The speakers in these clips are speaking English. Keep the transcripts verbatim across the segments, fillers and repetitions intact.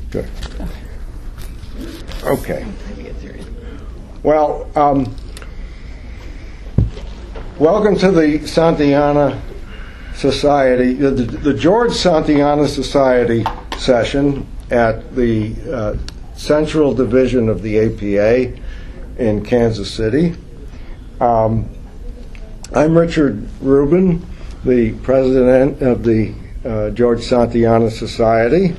Good. Okay. Well, um, welcome to the Santayana Society, the, the George Santayana Society session at the uh, Central Division of the A P A in Kansas City. Um, I'm Richard Rubin, the president of the uh, George Santayana Society,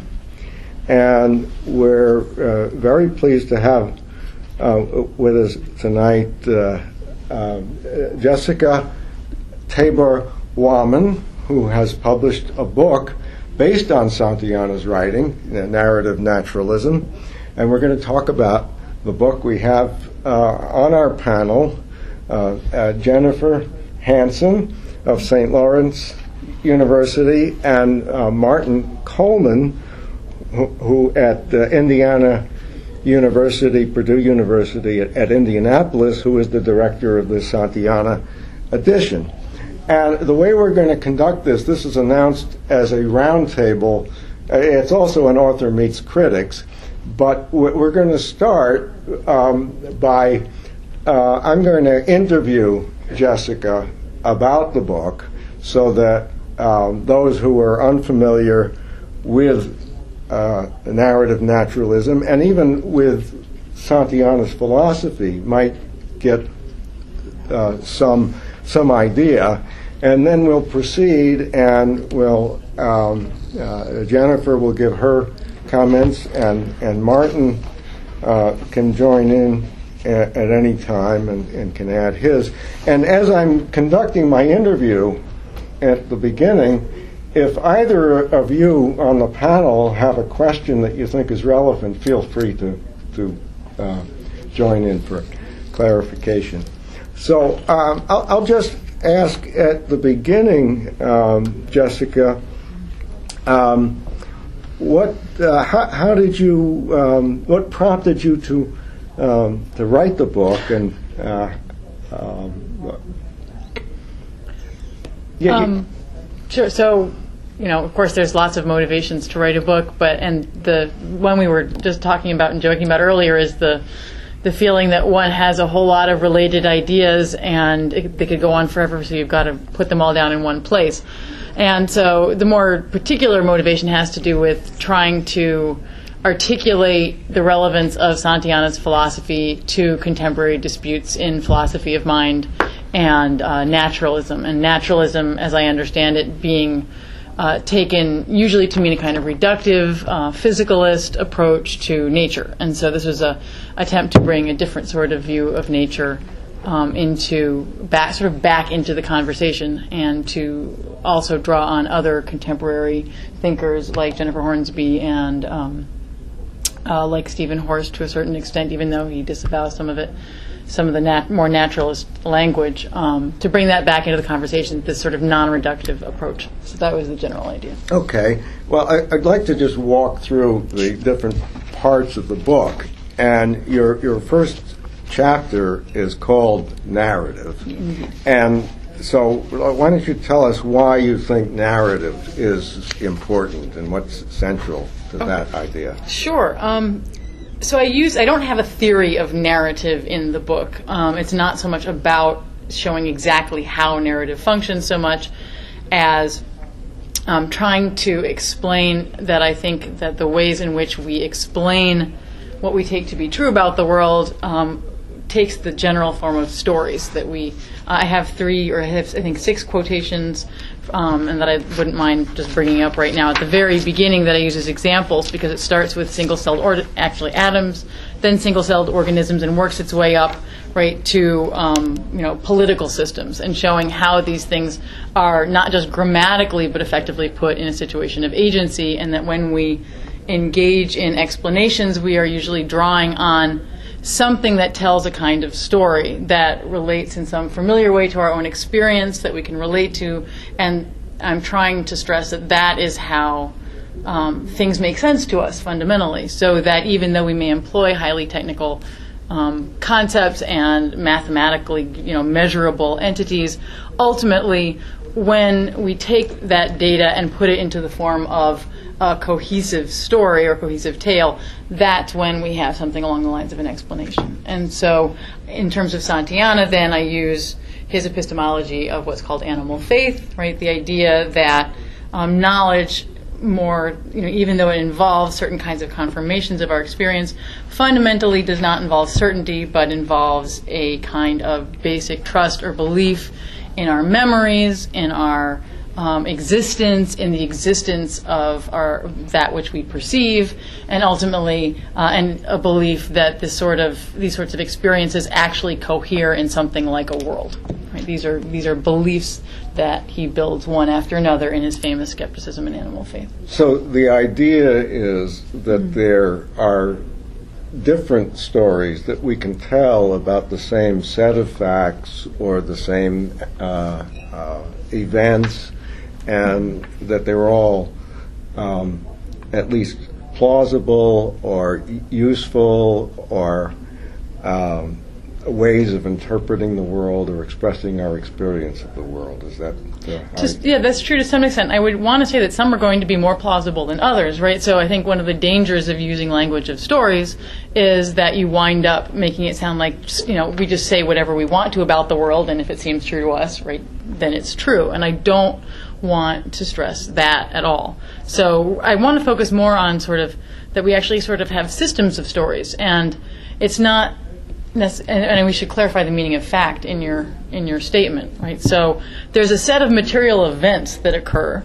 and we're uh, very pleased to have uh, with us tonight uh, uh, Jessica Tabor-Wahman, who has published a book based on Santayana's writing, Narrative Naturalism, and we're going to talk about the book. We have uh, on our panel uh, uh, Jennifer Hansen of Saint Lawrence University and uh, Martin Coleman, who, who at uh, Indiana University, Purdue University at, at Indianapolis, who is the director of the Santayana edition. And the way we're going to conduct this, this is announced as a roundtable. It's also an author meets critics, but we're going to start um, by, uh, I'm going to interview Jessica about the book so that um, those who are unfamiliar with uh, narrative naturalism and even with Santayana's philosophy might get uh, some some idea. And then we'll proceed, and we'll um, uh, Jennifer will give her comments, and and Martin uh, can join in at, at any time and, and can add his. And as I'm conducting my interview at the beginning, if either of you on the panel have a question that you think is relevant, feel free to to uh, join in for clarification. So um, I'll, I'll just ask at the beginning, um, Jessica, um, what, uh, how, how did you, um, what prompted you to um, to write the book, and uh, um, yeah, um, you, sure. So, you know, of course, there's lots of motivations to write a book, but and the one we were just talking about and joking about earlier is the. the feeling that one has a whole lot of related ideas and it, they could go on forever, so you've got to put them all down in one place. And so the more particular motivation has to do with trying to articulate the relevance of Santayana's philosophy to contemporary disputes in philosophy of mind and uh, naturalism. And naturalism, as I understand it, being Uh, taken usually to mean a kind of reductive, uh, physicalist approach to nature. And so this was a attempt to bring a different sort of view of nature um, into back, sort of back into the conversation, and to also draw on other contemporary thinkers like Jennifer Hornsby and um, uh, like Stephen Horst to a certain extent, even though he disavows some of it. some of the nat- more naturalist language, um, to bring that back into the conversation, this sort of non-reductive approach. So that was the general idea. Okay. Well, I, I'd like to just walk through the different parts of the book. And your your first chapter is called Narrative. Mm-hmm. And so why don't you tell us why you think narrative is important and what's central to okay. that idea? Sure. Um, So I use, I don't have a theory of narrative in the book. Um, it's not so much about showing exactly how narrative functions so much as um, trying to explain that I think that the ways in which we explain what we take to be true about the world um, takes the general form of stories that we, uh, I have three or I have, I think, six quotations Um, and that I wouldn't mind just bringing up right now at the very beginning that I use as examples, because it starts with single-celled, or actually atoms, then single-celled organisms, and works its way up right to um, you know political systems, and showing how these things are not just grammatically but effectively put in a situation of agency, and that when we engage in explanations, we are usually drawing on something that tells a kind of story that relates in some familiar way to our own experience that we can relate to, and I'm trying to stress that that is how um, things make sense to us fundamentally, so that even though we may employ highly technical um, concepts and mathematically, you know, measurable entities, ultimately when we take that data and put it into the form of a cohesive story or cohesive tale, that's when we have something along the lines of an explanation. And so in terms of Santayana, then I use his epistemology of what's called animal faith, right? The idea that um, knowledge more, you know, even though it involves certain kinds of confirmations of our experience, fundamentally does not involve certainty, but involves a kind of basic trust or belief in our memories, in our um, existence, in the existence of our that which we perceive, and ultimately, uh, and a belief that this sort of these sorts of experiences actually cohere in something like a world. Right? These are these are beliefs that he builds one after another in his famous Skepticism and Animal Faith. So the idea is that mm-hmm. there are different stories that we can tell about the same set of facts or the same uh, uh, events, and that they're all um, at least plausible or useful or um, ways of interpreting the world or expressing our experience of the world. Is that the Just, yeah, that's true to some extent. I would want to say that some are going to be more plausible than others, right? So I think one of the dangers of using language of stories is that you wind up making it sound like, you know, we just say whatever we want to about the world, and if it seems true to us, right, then it's true. And I don't want to stress that at all. So I want to focus more on sort of that we actually sort of have systems of stories, and it's not And, and we should clarify the meaning of fact in your in your statement, right? So there's a set of material events that occur,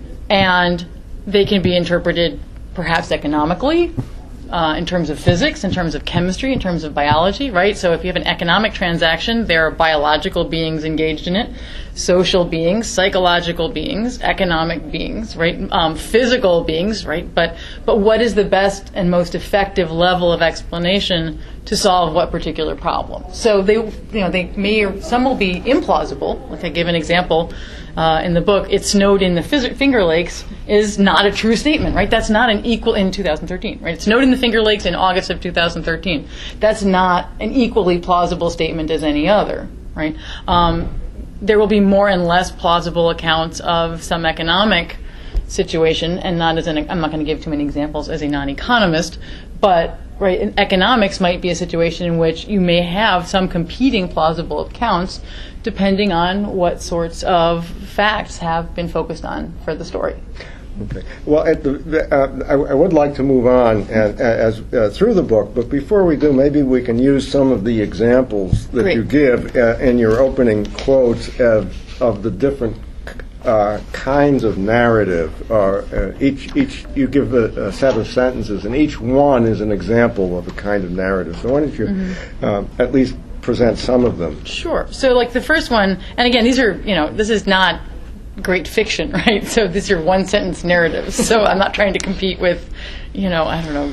and they can be interpreted perhaps economically, uh, in terms of physics, in terms of chemistry, in terms of biology, right? So if you have an economic transaction, there are biological beings engaged in it, social beings, psychological beings, economic beings, right? Um, physical beings, right? But but what is the best and most effective level of explanation to solve what particular problem? So they, you know, they may, some will be implausible. Like I give an example uh, in the book. It snowed in the Fiz- Finger Lakes is not a true statement, right? That's not an equal in two thousand thirteen, right? It snowed in the Finger Lakes in August of two thousand thirteen. That's not an equally plausible statement as any other, right? Um, there will be more and less plausible accounts of some economic situation, and not as an, I'm not going to give too many examples as a non-economist, but right, in economics might be a situation in which you may have some competing plausible accounts depending on what sorts of facts have been focused on for the story. Okay. Well, at the, uh, I, I would like to move on and, as uh, through the book, but before we do, maybe we can use some of the examples that Great. you give uh, in your opening quotes of, of the different uh, kinds of narrative. Or uh, each each you give a, a set of sentences, and each one is an example of a kind of narrative. So why don't you mm-hmm. um, at least present some of them? Sure. So, like the first one, and again, these are, you know, this is not great fiction, right? So these are one sentence narratives. So I'm not trying to compete with, you know, I don't know,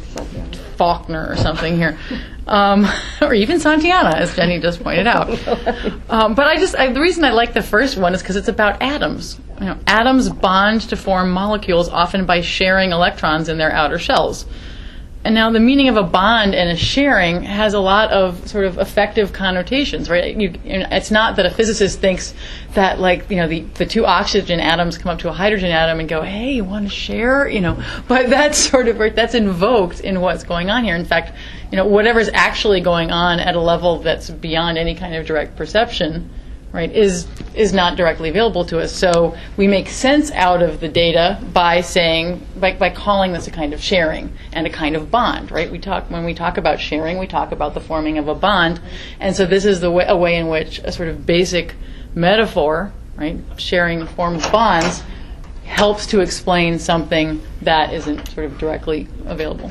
Faulkner or something here, um, or even Santayana, as Jenny just pointed out. Um, but I just I, the reason I like the first one is because it's about atoms. You know, atoms bond to form molecules, often by sharing electrons in their outer shells. And now the meaning of a bond and a sharing has a lot of sort of affective connotations, right? You, you know, it's not that a physicist thinks that, like, you know, the, the two oxygen atoms come up to a hydrogen atom and go, hey, you want to share? You know, but that's sort of, right, that's invoked in what's going on here. In fact, you know, whatever's actually going on at a level that's beyond any kind of direct perception, right, is is not directly available to us. So we make sense out of the data by saying, by, by calling this a kind of sharing and a kind of bond, right? We talk when we talk about sharing, we talk about the forming of a bond, and so this is the way, a way in which a sort of basic metaphor, right, sharing forms bonds, helps to explain something that isn't sort of directly available.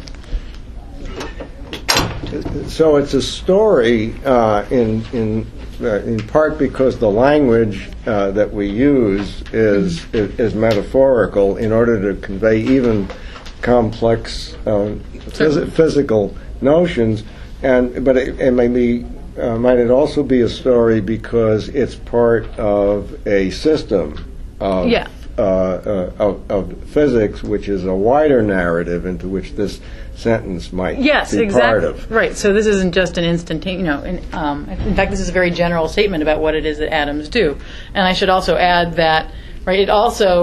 So it's a story uh, in in. Uh, in part because the language uh, that we use is, mm-hmm. is is metaphorical in order to convey even complex uh, phys- physical notions, and but it, it may be uh, might it also be a story because it's part of a system of yeah. uh, uh, of, of physics, which is a wider narrative into which this sentence might yes, be exactly. part of. Right. So this isn't just an instantaneous, you know, in, um, in fact, this is a very general statement about what it is that atoms do. And I should also add that, right, it also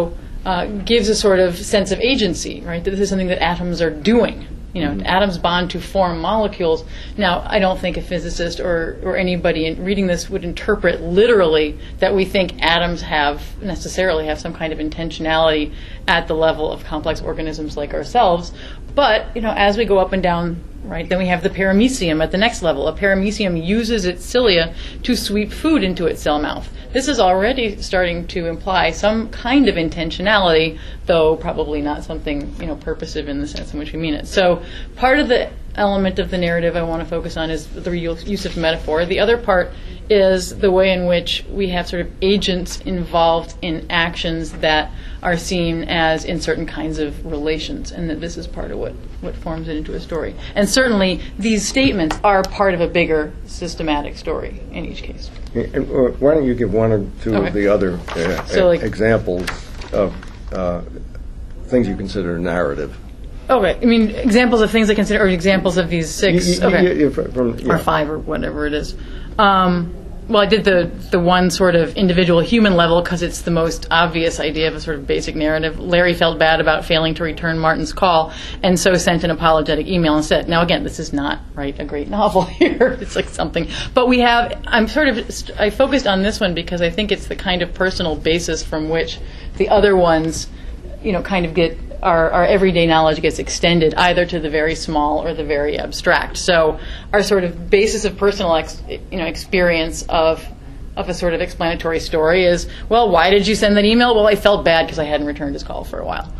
uh, gives a sort of sense of agency, right? That this is something that atoms are doing. You know, mm-hmm. atoms bond to form molecules. Now, I don't think a physicist or, or anybody in reading this would interpret literally that we think atoms have necessarily have some kind of intentionality at the level of complex organisms like ourselves. But, you know, as we go up and down, right, then we have the paramecium at the next level. A paramecium uses its cilia to sweep food into its cell mouth. This is already starting to imply some kind of intentionality, though probably not something, you know, purposive in the sense in which we mean it. So part of the element of the narrative I want to focus on is the use of metaphor. The other part is the way in which we have sort of agents involved in actions that are seen as in certain kinds of relations, and that this is part of what, what forms it into a story. And certainly these statements are part of a bigger systematic story in each case. And, uh, why don't you give one or two Okay. of the other uh, So, like- examples of uh, things you consider narrative? Okay, I mean, examples of things I consider, or examples of these six, You- you- okay, you- you- from- yeah. or five, or whatever it is. Um, well, I did the the one sort of individual human level because it's the most obvious idea of a sort of basic narrative. Larry felt bad about failing to return Martin's call, and so sent an apologetic email instead. Now, again, this is not, right, a great novel here. It's like something, but we have. I'm sort of. I focused on this one because I think it's the kind of personal basis from which the other ones, you know, kind of get. Our, our everyday knowledge gets extended either to the very small or the very abstract. So our sort of basis of personal ex, you know, experience of of a sort of explanatory story is, well, why did you send that email? Well, I felt bad because I hadn't returned his call for a while.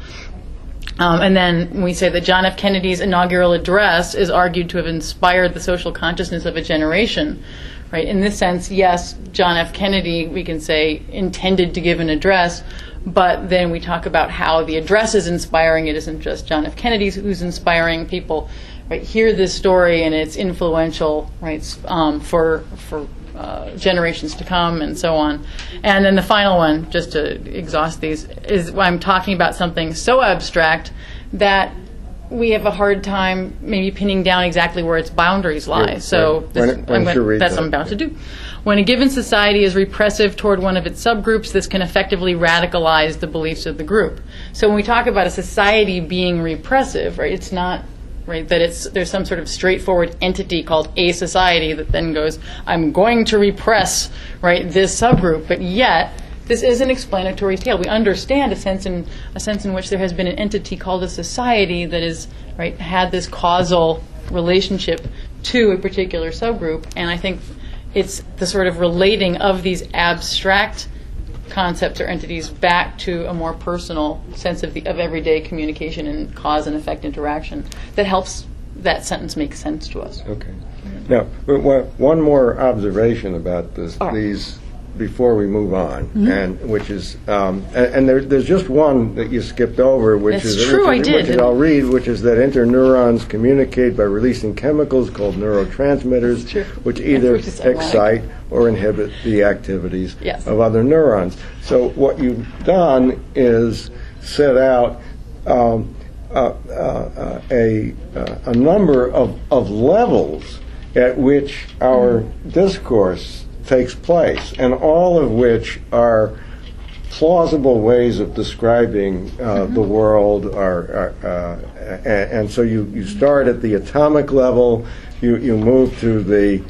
Um, and then we say that John F. Kennedy's inaugural address is argued to have inspired the social consciousness of a generation. Right? In this sense, yes, John F. Kennedy, we can say, intended to give an address, but then we talk about how the address is inspiring. It isn't just John F. Kennedy who's inspiring people. Right? Hear this story, and it's influential, right, um, for for uh, generations to come, and so on. And then the final one, just to exhaust these, is I'm talking about something so abstract that we have a hard time maybe pinning down exactly where its boundaries lie. Yeah, so right. this, When- when I'm should going, read that's that? what I'm about to do. When a given society is repressive toward one of its subgroups, this can effectively radicalize the beliefs of the group. So when we talk about a society being repressive, right, it's not right that it's there's some sort of straightforward entity called a society that then goes, I'm going to repress, right, this subgroup, but yet this is an explanatory tale. We understand a sense in a sense in which there has been an entity called a society that is right had this causal relationship to a particular subgroup, and I think it's the sort of relating of these abstract concepts or entities back to a more personal sense of the of everyday communication and cause and effect interaction that helps that sentence make sense to us. Okay. Now, w- w- one more observation about this, Oh. these before we move on, Mm-hmm. and which is, um, and, and there, there's just one that you skipped over, which That's is true, which, I did, which is didn't I'll I? read, which is that interneurons communicate by releasing chemicals called neurotransmitters, True. which either Which is ironic. excite or inhibit the activities Yes. of other neurons. So what you've done is set out um, uh, uh, uh, a uh, a number of, of levels at which our discourse takes place, and all of which are plausible ways of describing uh, the world. Are, are, uh, and, and so you, you start at the atomic level, you, you move to the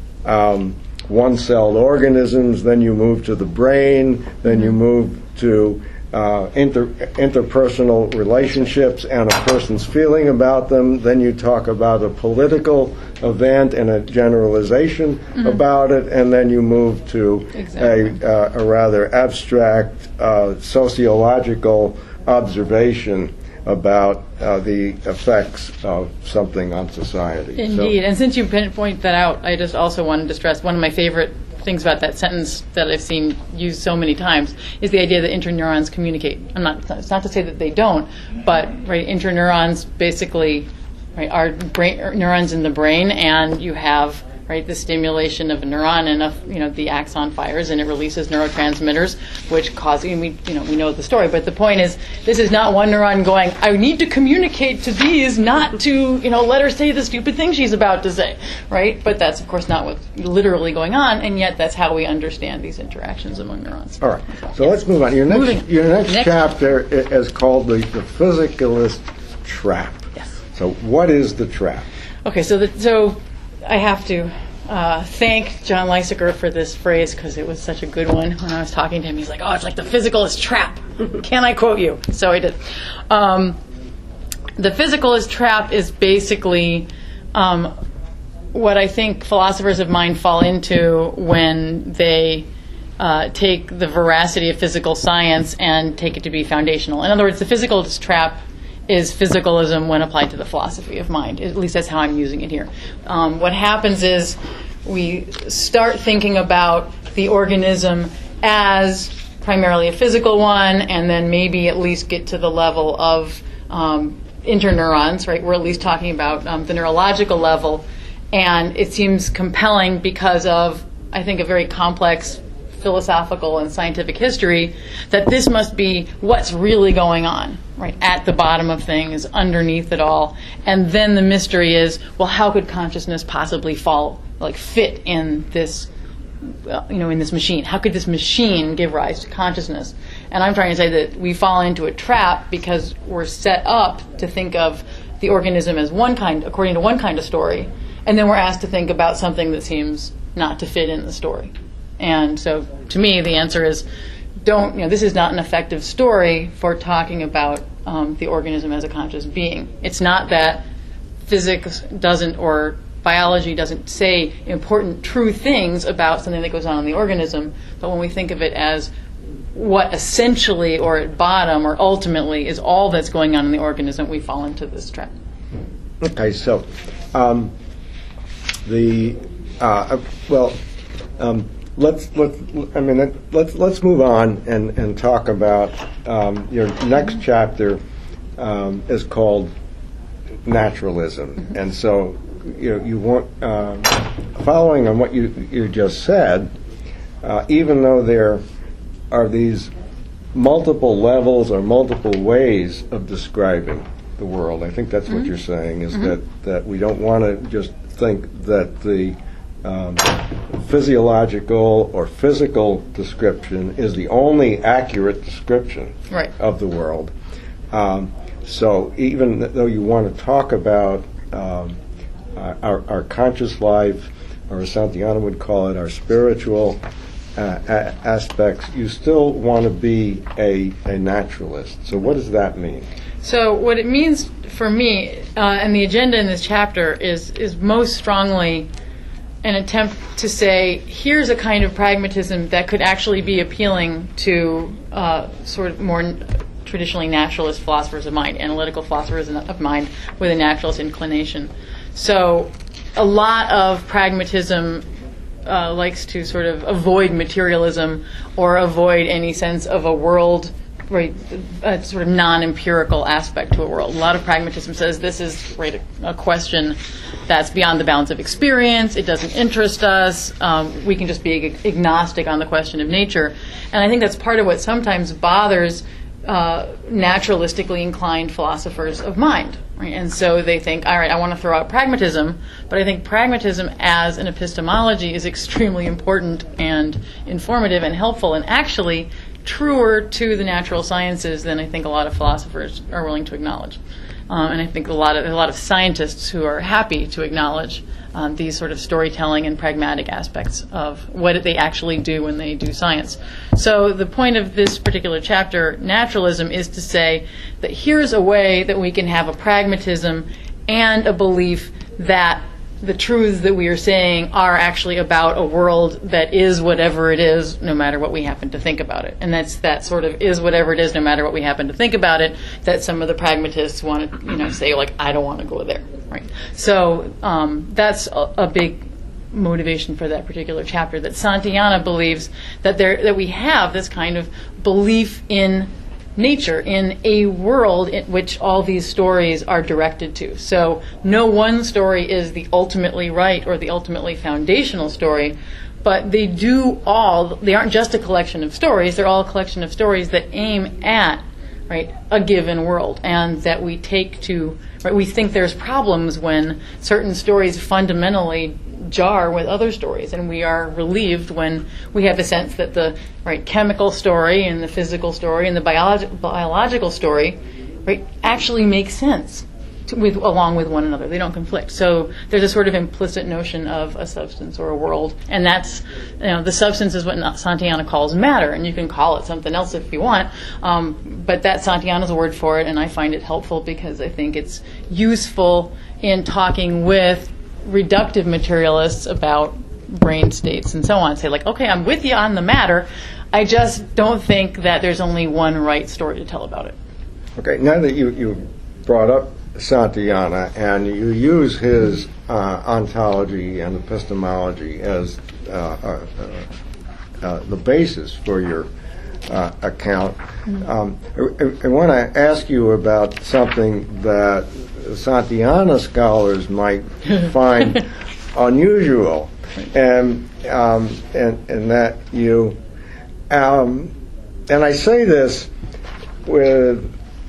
um, one-celled organisms, then you move to the brain, then you move to uh, inter, interpersonal relationships and a person's feeling about them. Then you talk about a political event and a generalization Mm-hmm. about it, and then you move to Exactly. a, uh, a rather abstract uh, sociological observation about uh, the effects of something on society. So- Indeed, and since you pin- point that out, I just also wanted to stress one of my favorite things about that sentence that I've seen used so many times is the idea that interneurons communicate. I'm not. It's not to say that they don't, but right, interneurons basically right, are brain, neurons in the brain, and you have right? The stimulation of a neuron and a, you know the axon fires and it releases neurotransmitters, which cause. And we you know we know the story, but the point is, this is not one neuron going, I need to communicate to these, not to you know let her say the stupid thing she's about to say, right? But that's of course not what's literally going on, and yet that's how we understand these interactions among neurons. All right. So let's move on. Your next Moving. your next, Next. chapter i- is called the, the physicalist trap. Yes. So what is the trap? Okay, so the, so I have to uh, thank John Lysaker for this phrase because it was such a good one. When I was talking to him, he's like, "Oh, it's like the physicalist trap." Can I quote you? So I did. Um, the physicalist trap is basically um, what I think philosophers of mind fall into when they uh, take the veracity of physical science and take it to be foundational. In other words, the physicalist trap is physicalism when applied to the philosophy of mind. At least that's how I'm using it here. Um, what happens is we start thinking about the organism as primarily a physical one, and then maybe at least get to the level of um, interneurons, right? We're at least talking about um, the neurological level, and it seems compelling because of, I think, a very complex philosophical and scientific history, that this must be what's really going on, right, at the bottom of things, underneath it all. And then the mystery is, well, how could consciousness possibly fall, like fit in this, well, you know, in this machine? How could this machine give rise to consciousness? And I'm trying to say that we fall into a trap because we're set up to think of the organism as one kind, according to one kind of story, and then we're asked to think about something that seems not to fit in the story. And so, to me, the answer is, don't, you know, this is not an effective story for talking about um, the organism as a conscious being. It's not that physics doesn't, or biology doesn't say important, true things about something that goes on in the organism, but when we think of it as what essentially, or at bottom, or ultimately, is all that's going on in the organism, we fall into this trap. Okay, so um, the uh, well. Um, Let's let's I mean let, let's let's move on and, and talk about um, your next chapter um, is called naturalism, mm-hmm. and so you know, you want uh, following on what you you just said, uh, even though there are these multiple levels or multiple ways of describing the world, I think that's mm-hmm. what you're saying is mm-hmm. that that we don't want to just think that the Um, physiological or physical description is the only accurate description right. of the world. Um, so even though you want to talk about um, our, our conscious life, or as Santayana would call it, our spiritual uh, a- aspects, you still want to be a, a naturalist. So what does that mean? So what it means for me, uh, and the agenda in this chapter is is most strongly an attempt to say, here's a kind of pragmatism that could actually be appealing to uh, sort of more n- traditionally naturalist philosophers of mind, analytical philosophers of mind with a naturalist inclination. So a lot of pragmatism uh, likes to sort of avoid materialism or avoid any sense of a world, right, a sort of non-empirical aspect to a world. A lot of pragmatism says this is, right, a, a question that's beyond the bounds of experience. It doesn't interest us. Um, we can just be ag- agnostic on the question of nature. And I think that's part of what sometimes bothers uh, naturalistically inclined philosophers of mind. Right? And so they think, all right, I want to throw out pragmatism, but I think pragmatism as an epistemology is extremely important and informative and helpful, and actually truer to the natural sciences than I think a lot of philosophers are willing to acknowledge. Um, and I think a lot of a lot of scientists who are happy to acknowledge um, these sort of storytelling and pragmatic aspects of what they actually do when they do science. So the point of this particular chapter, naturalism, is to say that here's a way that we can have a pragmatism and a belief that the truths that we are saying are actually about a world that is whatever it is, no matter what we happen to think about it. And that's that sort of is whatever it is, no matter what we happen to think about it, that some of the pragmatists want to, you know, say, like, I don't want to go there. Right? So um, that's a, a big motivation for that particular chapter, that Santayana believes that there that we have this kind of belief in nature in a world in which all these stories are directed to. So no one story is the ultimately right or the ultimately foundational story, but they do all, they aren't just a collection of stories, they're all a collection of stories that aim at, right, a given world, and that we take to, right, we think there's problems when certain stories fundamentally jar with other stories, and we are relieved when we have a sense that the right chemical story and the physical story and the biologi- biological story, right, actually make sense to, with along with one another. They don't conflict. So there's a sort of implicit notion of a substance or a world, and that's, you know, the substance is what Santayana calls matter, and you can call it something else if you want, um, but that's Santayana's word for it, and I find it helpful because I think it's useful in talking with reductive materialists about brain states and so on. Say, like, okay, I'm with you on the matter, I just don't think that there's only one right story to tell about it. Okay, now that you, you brought up Santayana and you use his uh, ontology and epistemology as uh, uh, uh, uh, the basis for your uh, account, mm-hmm. um, I, I want to ask you about something that Santayana scholars might find unusual, and um, and and that you um, and I say this with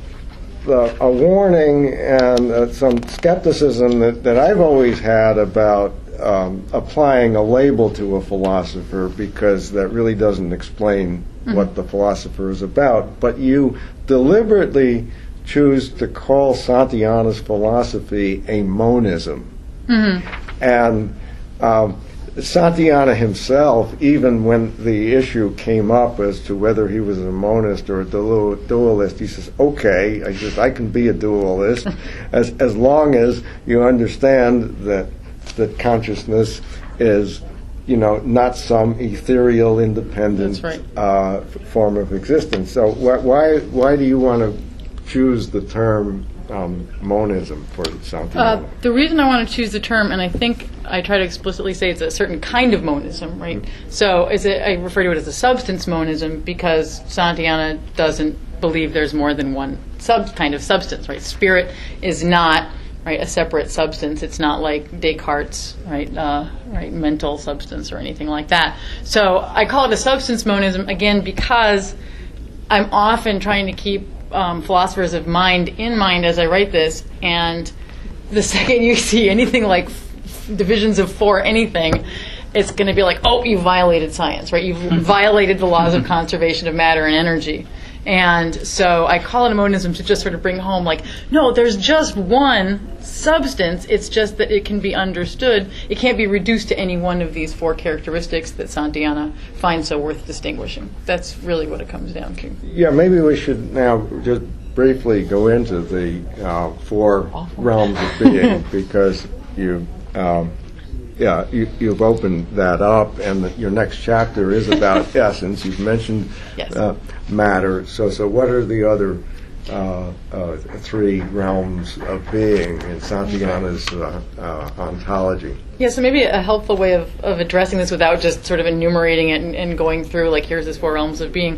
the, a warning and uh, some skepticism that, that I've always had about um, applying a label to a philosopher, because that really doesn't explain mm-hmm. what the philosopher is about. But you deliberately choose to call Santayana's philosophy a monism. Mm-hmm. And um, Santayana himself, even when the issue came up as to whether he was a monist or a dualist, he says, okay, I just I can be a dualist as as long as you understand that that consciousness is, you know, not some ethereal, independent right. uh, form of existence. So wh- why why do you want to choose the term um, monism for Santayana? Uh, the reason I want to choose the term, and I think I try to explicitly say it's a certain kind of monism, right? Mm-hmm. So is it, I refer to it as a substance monism because Santayana doesn't believe there's more than one sub kind of substance, right? Spirit is not, right, a separate substance. It's not like Descartes, right, uh, right, mental substance or anything like that. So I call it a substance monism, again, because I'm often trying to keep um, philosophers of mind in mind as I write this, and the second you see anything like f- divisions of four anything, it's going to be like, oh, you violated science, right? You've violated the laws of conservation of matter and energy. And so I call it a monism to just sort of bring home, like, no, there's just one substance. It's just that it can be understood. It can't be reduced to any one of these four characteristics that Santayana finds so worth distinguishing. That's really what it comes down to. Yeah, maybe we should now just briefly go into the uh, four Awful. realms of being, because you... Um, Yeah, you, you've opened that up, and the, your next chapter is about essence. You've mentioned yes. uh, matter. So, so what are the other uh, uh, three realms of being in Santayana's uh, uh, ontology? Yeah, so maybe a helpful way of, of addressing this without just sort of enumerating it and, and going through, like, here's this four realms of being.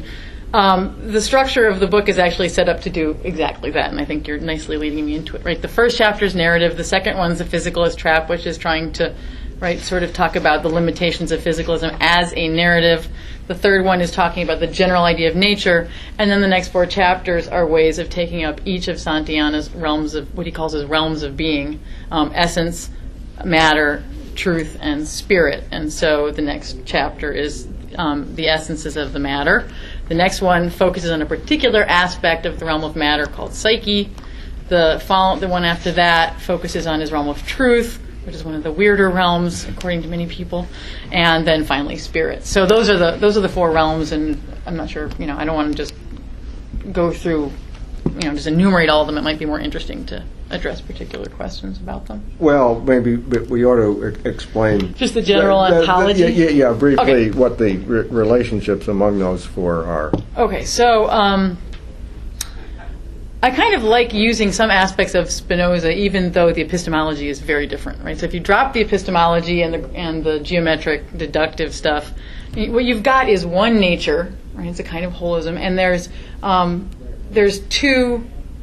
Um, the structure of the book is actually set up to do exactly that, and I think you're nicely leading me into it. Right, the first chapter is narrative. The second one's the physicalist trap, which is trying to, right, sort of talk about the limitations of physicalism as a narrative. The third one is talking about the general idea of nature, and then the next four chapters are ways of taking up each of Santayana's realms of what he calls his realms of being: um, essence, matter, truth, and spirit. And so the next chapter is um, the essences of the matter. The next one focuses on a particular aspect of the realm of matter called psyche. The follow, the one after that focuses on his realm of truth, which is one of the weirder realms, according to many people, and then finally spirit. So those are the those are the four realms, and I'm not sure, you know, I don't want to just go through, you know, just enumerate all of them. It might be more interesting to address particular questions about them. Well, maybe we ought to e- explain just the general the, the, ontology. The, yeah, yeah, briefly okay. what the re- relationships among those four are. Okay, so. Um, I kind of like using some aspects of Spinoza, even though the epistemology is very different, right? So if you drop the epistemology and the and the geometric deductive stuff, what you've got is one nature, right? It's a kind of holism, and there's um, there's two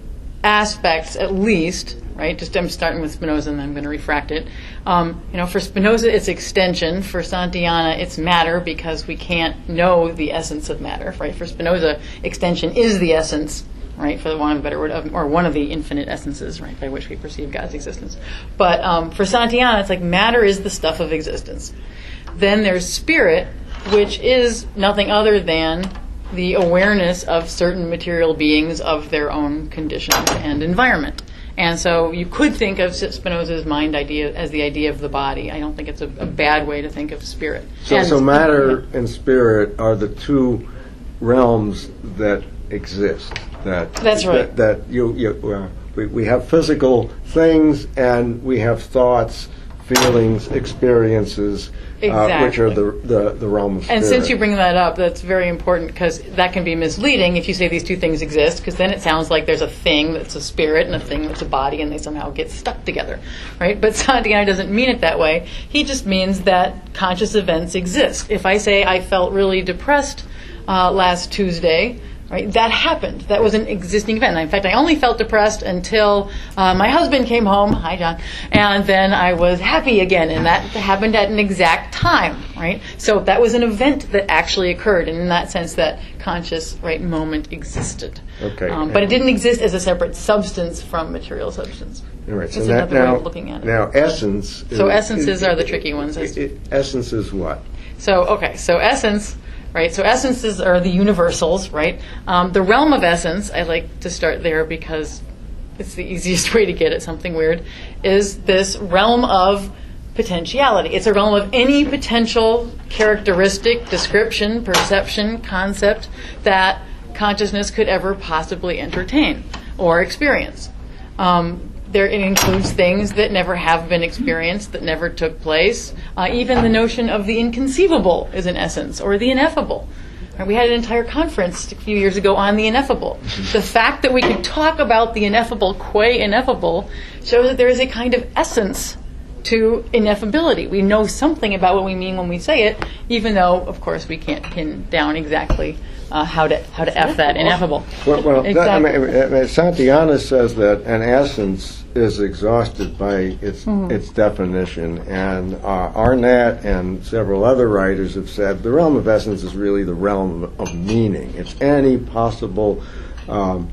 aspects at least, right? Just I'm starting with Spinoza and then I'm going to refract it. Um, you know, for Spinoza, it's extension. For Santayana, it's matter because we can't know the essence of matter, right? For Spinoza, extension is the essence, right? For the want of a better word, of, or one of the infinite essences, right, by which we perceive God's existence. But um, for Santayana, it's like matter is the stuff of existence. Then there's spirit, which is nothing other than the awareness of certain material beings of their own condition and environment. And so you could think of Spinoza's mind idea as the idea of the body. I don't think it's a, a bad way to think of spirit. So, and, so matter and spirit are the two realms that exist. That That's right. That, that you, you uh, we, we have physical things and we have thoughts, feelings, experiences, Exactly. uh, which are the, the the realm of spirit. And since you bring that up, that's very important because that can be misleading if you say these two things exist, because then it sounds like there's a thing that's a spirit and a thing that's a body, and they somehow get stuck together, right? But Santayana doesn't mean it that way. He just means that conscious events exist. If I say I felt really depressed uh, last Tuesday, right, that happened. That was an existing event. In fact, I only felt depressed until uh, my husband came home. Hi, John. And then I was happy again, and that happened at an exact time, right? So that was an event that actually occurred, and in that sense, that conscious, right, moment existed. Okay. Um, but it didn't exist as a separate substance from material substance. All right. So That's that, another way now, of looking at it. now essence. So is, essences is, are the tricky ones. It, it, essence is what? So, okay, so essence, right, so essences are the universals, right? Um, the realm of essence, I like to start there because it's the easiest way to get at something weird, is this realm of potentiality. It's a realm of any potential characteristic, description, perception, concept that consciousness could ever possibly entertain or experience. Um, There, it includes things that never have been experienced, that never took place. Uh, even the notion of the inconceivable is an essence, or the ineffable. Right, we had an entire conference a few years ago on the ineffable. The fact that we could talk about the ineffable, qua ineffable, shows that there is a kind of essence to ineffability. We know something about what we mean when we say it, even though, of course, we can't pin down exactly uh, how to how to F that ineffable. Well, well exactly. that, I mean, I mean, Santayana says that an essence is exhausted by its mm-hmm. its definition, and uh, Arnett and several other writers have said the realm of essence is really the realm of, of meaning. It's any possible um,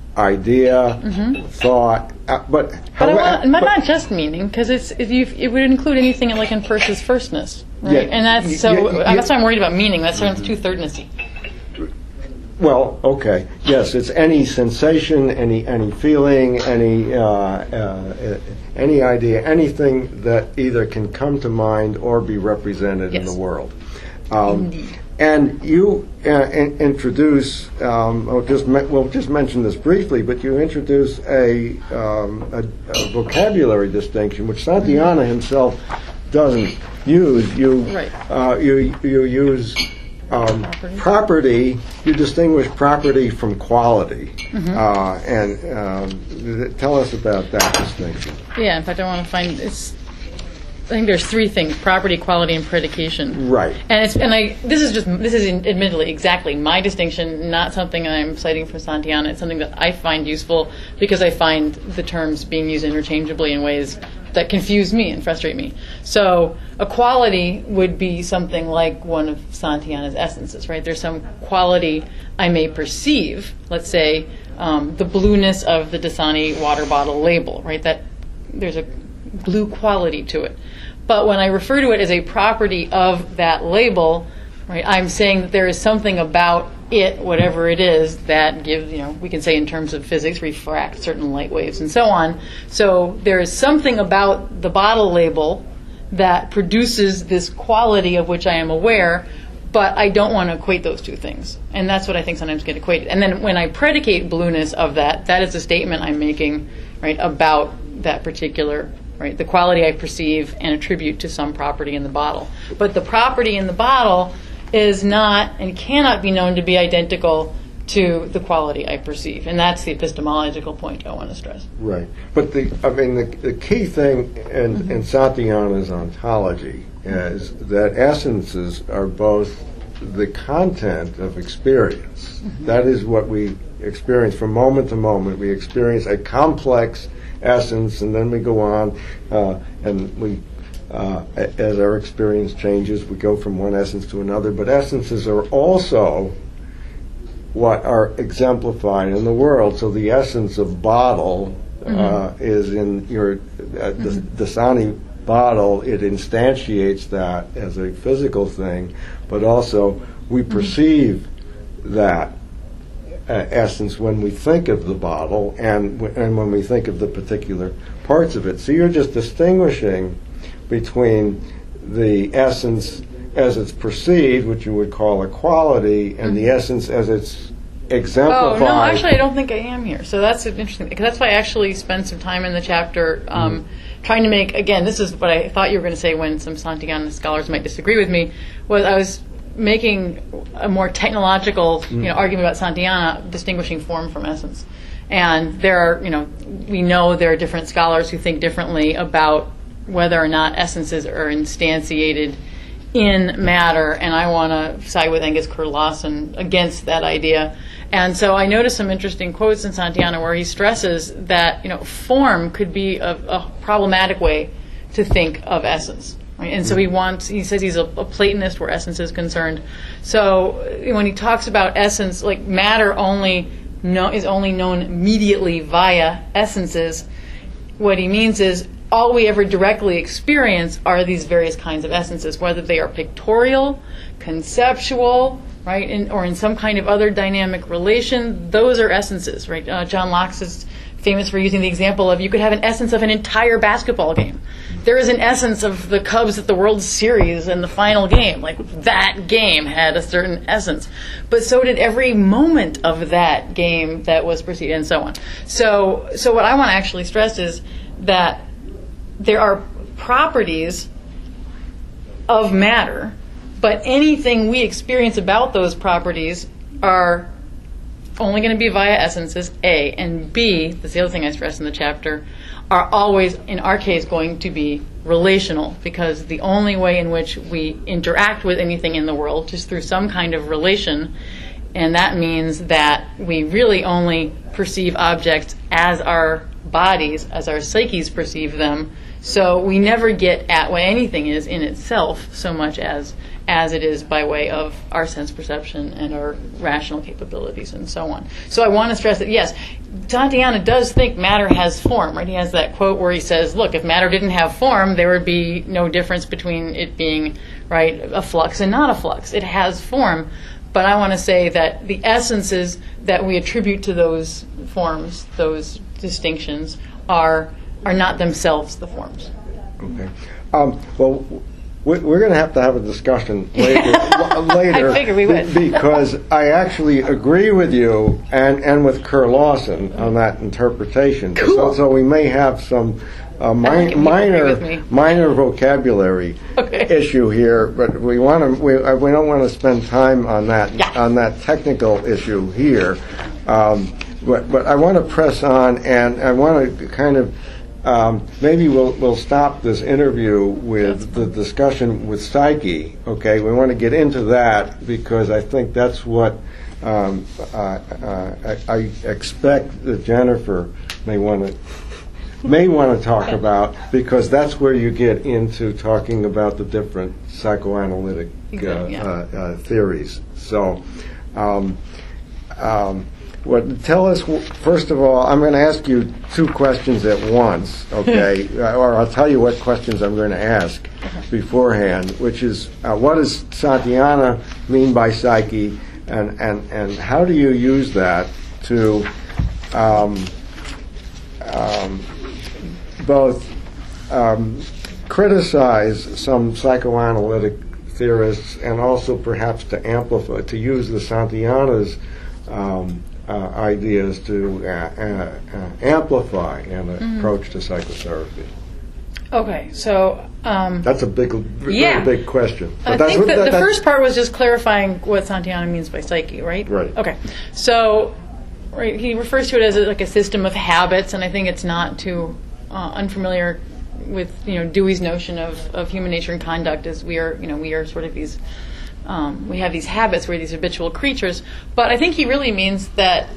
idea, mm-hmm. thought, uh, but but however, I want, but, not just meaning, because it's if you, it would include anything like in firstness firstness, right? Yeah, and that's so. you, you, that's why I'm worried about meaning. That sounds mm-hmm. too thirdnessy. Well, okay, yes, it's any sensation, any any feeling, any uh, uh, any idea, anything that either can come to mind or be represented yes. in the world. Um, Indeed. And you uh, in, introduce, um, I'll just me- we'll just mention this briefly, but you introduce a, um, a, a vocabulary distinction, which Santayana mm-hmm. himself doesn't use. You right. uh, you you use. Um, property. property, you distinguish property from quality. Mm-hmm. Uh, and um, th- tell us about that distinction. Yeah, in fact, I want to find it's. I think there's three things: property, quality, and predication. Right. And it's and I. This is just this is in, admittedly exactly my distinction, not something I'm citing from Santayana. It's something that I find useful because I find the terms being used interchangeably in ways that confuse me and frustrate me. So a quality would be something like one of Santayana's essences, right? There's some quality I may perceive, let's say um, the blueness of the Dasani water bottle label, right? That there's a blue quality to it. But when I refer to it as a property of that label, right, I'm saying that there is something about it, whatever it is, that gives, you know, we can say in terms of physics, refract certain light waves and so on. So there is something about the bottle label that produces this quality of which I am aware, but I don't want to equate those two things. And that's what I think sometimes get equated. And then when I predicate blueness of that, that is a statement I'm making, right, about that particular, right, the quality I perceive and attribute to some property in the bottle. But the property in the bottle is not and cannot be known to be identical to the quality I perceive. And that's the epistemological point I want to stress. Right. But the I mean the, the key thing in, mm-hmm. in Santayana's ontology is that essences are both the content of experience. Mm-hmm. That is what we experience from moment to moment. We experience a complex essence, and then we go on, uh, and we, uh, as our experience changes, we go from one essence to another. But essences are also what are exemplified in the world. So the essence of bottle uh, mm-hmm. is in your uh, mm-hmm. Dasani bottle. It instantiates that as a physical thing, but also we mm-hmm. perceive that uh, essence when we think of the bottle and w- and when we think of the particular parts of it. So you're just distinguishing between the essence as it's perceived, which you would call a quality, and mm-hmm. the essence as it's exemplified. Oh, no, actually I don't think I am here. So that's interesting, because that's why I actually spent some time in the chapter um, mm-hmm. trying to make, again, this is what I thought you were going to say when some Santayana scholars might disagree with me, was I was making a more technological mm-hmm. you know, argument about Santayana, distinguishing form from essence. And there are, you know, we know there are different scholars who think differently about whether or not essences are instantiated in matter, and I want to side with Angus Kerr-Lawson against that idea. And so I noticed some interesting quotes in Santayana where he stresses that, you know, form could be a, a problematic way to think of essence. Right? And so he wants, he says he's a, a Platonist where essence is concerned. So when he talks about essence, like matter only know, is only known immediately via essences, what he means is all we ever directly experience are these various kinds of essences, whether they are pictorial, conceptual, right, in, or in some kind of other dynamic relation. Those are essences, right? Uh, John Locke is famous for using the example of you could have an essence of an entire basketball game. There is an essence of the Cubs at the World Series in the final game. Like, that game had a certain essence. But so did every moment of that game that was perceived, and so on. So, so what I want to actually stress is that there are properties of matter, but anything we experience about those properties are only going to be via essences, A, and B, that's the other thing I stress in the chapter, are always, in our case, going to be relational, because the only way in which we interact with anything in the world is through some kind of relation, and that means that we really only perceive objects as our bodies, as our psyches perceive them. So we never get at what anything is in itself so much as as it is by way of our sense perception and our rational capabilities and so on. So I want to stress that, yes, Santayana does think matter has form, right? He has that quote where he says, look, if matter didn't have form, there would be no difference between it being, right, a flux and not a flux. It has form. But I want to say that the essences that we attribute to those forms, those distinctions, are are not themselves the forms. Okay. Um, well, we're going to have to have a discussion later. later I figured we would. Because I actually agree with you and, and with Kerr-Lawson on that interpretation. Cool. So, so we may have some uh, mi- minor minor vocabulary okay. issue here, but we want to we, uh, we don't want to spend time on that yeah. on that technical issue here. Um, but, but I want to press on, and I want to kind of. Um, maybe we'll we'll stop this interview with the discussion with Psyche. Okay, we want to get into that because I think that's what um, uh, uh, I, I expect that Jennifer may want to may want to talk about, because that's where you get into talking about the different psychoanalytic uh, yeah. uh, uh, theories. So. Um, um, What, tell us, first of all, I'm going to ask you two questions at once, okay? Or I'll tell you what questions I'm going to ask beforehand, which is, uh, what does Santayana mean by psyche, and, and, and how do you use that to um, um, both um, criticize some psychoanalytic theorists and also perhaps to amplify, to use the Santayana's um, Uh, ideas to uh, uh, uh, amplify an mm-hmm. approach to psychotherapy? Okay, so um, that's a big, yeah. very big question. But I that's think what, that that, the first part was just clarifying what Santayana means by psyche, right? Right. Okay, so right, he refers to it as a, like a system of habits, and I think it's not too uh, unfamiliar with you know Dewey's notion of, of human nature and conduct, as we are you know we are sort of these. Um, we have these habits, we're these habitual creatures, but I think he really means that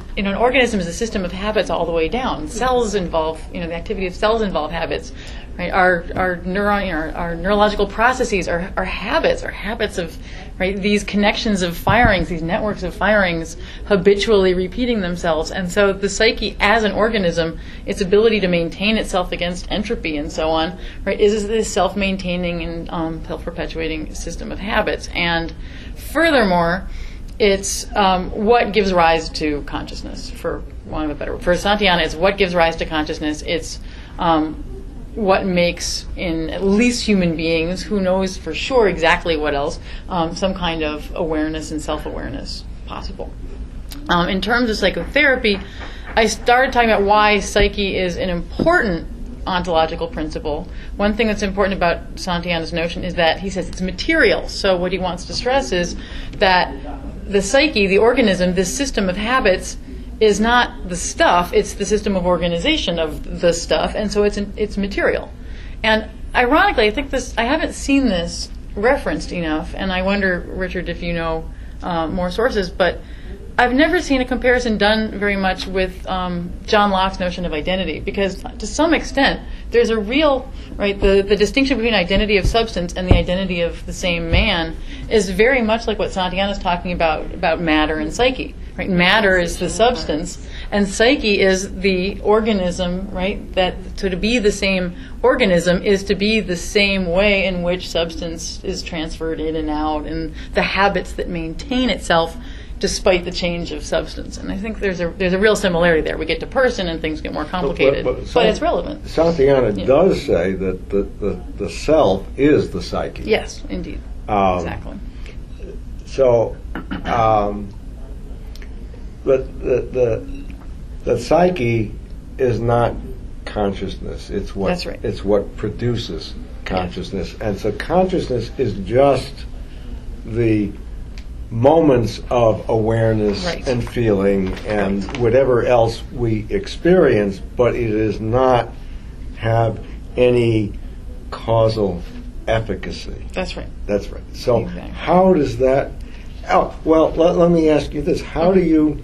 you know, an organism is a system of habits all the way down. Cells involve, you know, the activity of cells involve habits, right? Our our neuron, you know, our, our neurological processes are, are habits, are habits of, right, these connections of firings, these networks of firings habitually repeating themselves. And so the psyche as an organism, its ability to maintain itself against entropy and so on, right, is this self-maintaining and um, self-perpetuating system of habits. And furthermore, it's um, what gives rise to consciousness, for want of a better word. For Santayana, it's what gives rise to consciousness. It's um, what makes, in at least human beings, who knows for sure exactly what else, um, some kind of awareness and self-awareness possible. Um, in terms of psychotherapy, I started talking about why psyche is an important ontological principle. One thing that's important about Santayana's notion is that he says it's material. So what he wants to stress is that the psyche, the organism, this system of habits, is not the stuff, it's the system of organization of the stuff, and so it's an, it's material. And ironically, I think this, I haven't seen this referenced enough, and I wonder, Richard, if you know uh, more sources, but I've never seen a comparison done very much with um, John Locke's notion of identity, because to some extent, there's a real, right, the, the distinction between identity of substance and the identity of the same man is very much like what Santayana is talking about, about matter and psyche. Right? Matter is the substance, and psyche is the organism, right? That so to be the same organism is to be the same way in which substance is transferred in and out, and the habits that maintain itself despite the change of substance. And I think there's a there's a real similarity there. We get to person and things get more complicated, but, but, but, but it's relevant. Santayana yeah. does say that the, the, the self is the psyche. Yes, indeed. Um, exactly. So, um, but the, the the psyche is not consciousness. It's what That's right. it's what produces consciousness, yeah. and so consciousness is just the moments of awareness right. and feeling and right. whatever else we experience, but it does not have any causal efficacy. That's right. That's right. So exactly. how does that... Oh, well, let, let me ask you this. How do you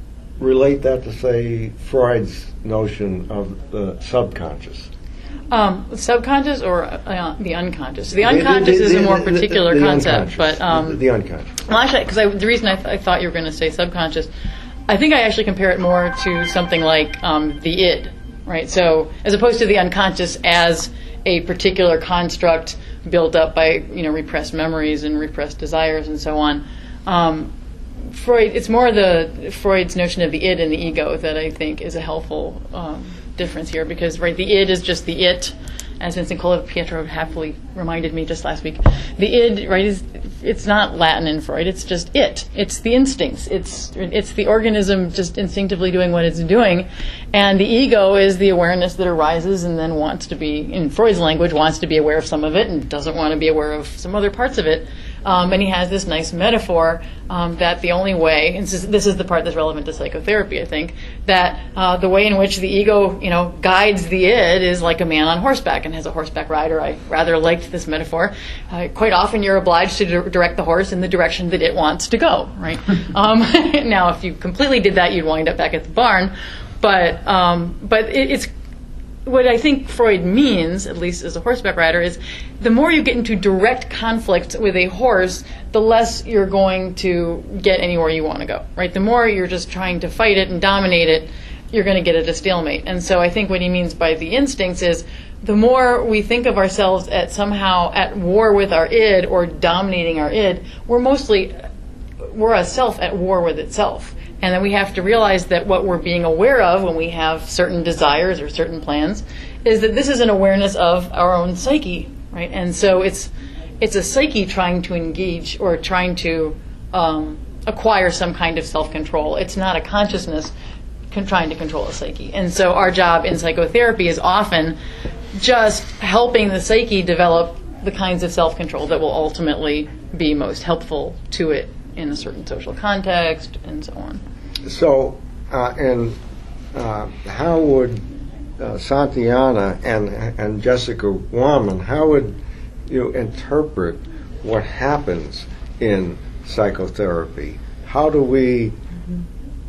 relate that to, say, Freud's notion of the subconscious? Um, subconscious or uh, the unconscious? The unconscious the, the, the, is a more the, particular the, the concept, but um, the, the unconscious. Well, actually, because the reason I, th- I thought you were going to say subconscious, I think I actually compare it more to something like um, the id, right? So as opposed to the unconscious as a particular construct built up by you know repressed memories and repressed desires and so on. Um, Freud, it's more the Freud's notion of the id and the ego that I think is a helpful um, difference here, because right, the id is just the it, as Vincent Colapietro happily reminded me just last week. The id, right, is it's not Latin in Freud. It's just it. It's the instincts. It's it's the organism just instinctively doing what it's doing, and the ego is the awareness that arises and then wants to be, in Freud's language, wants to be aware of some of it and doesn't want to be aware of some other parts of it. Um, and he has this nice metaphor um, that the only way, and this is, this is the part that's relevant to psychotherapy, I think, that uh, the way in which the ego, you know, guides the id is like a man on horseback and has a horseback rider. I rather liked this metaphor. Uh, quite often you're obliged to di- direct the horse in the direction that it wants to go, right? um, now, if you completely did that, you'd wind up back at the barn. But um, but it, it's what I think Freud means, at least as a horseback rider, is the more you get into direct conflict with a horse, the less you're going to get anywhere you want to go, right? The more you're just trying to fight it and dominate it, you're going to get at a stalemate. And so I think what he means by the instincts is the more we think of ourselves at somehow at war with our id or dominating our id, we're mostly, we're a self at war with itself. And then we have to realize that what we're being aware of when we have certain desires or certain plans is that this is an awareness of our own psyche, right? And so it's it's a psyche trying to engage or trying to um, acquire some kind of self-control. It's not a consciousness con- trying to control a psyche. And so our job in psychotherapy is often just helping the psyche develop the kinds of self-control that will ultimately be most helpful to it in a certain social context and so on. So, uh, and uh, how would uh, Santayana and and Jessica Wammen, how would you interpret what happens in psychotherapy? How do we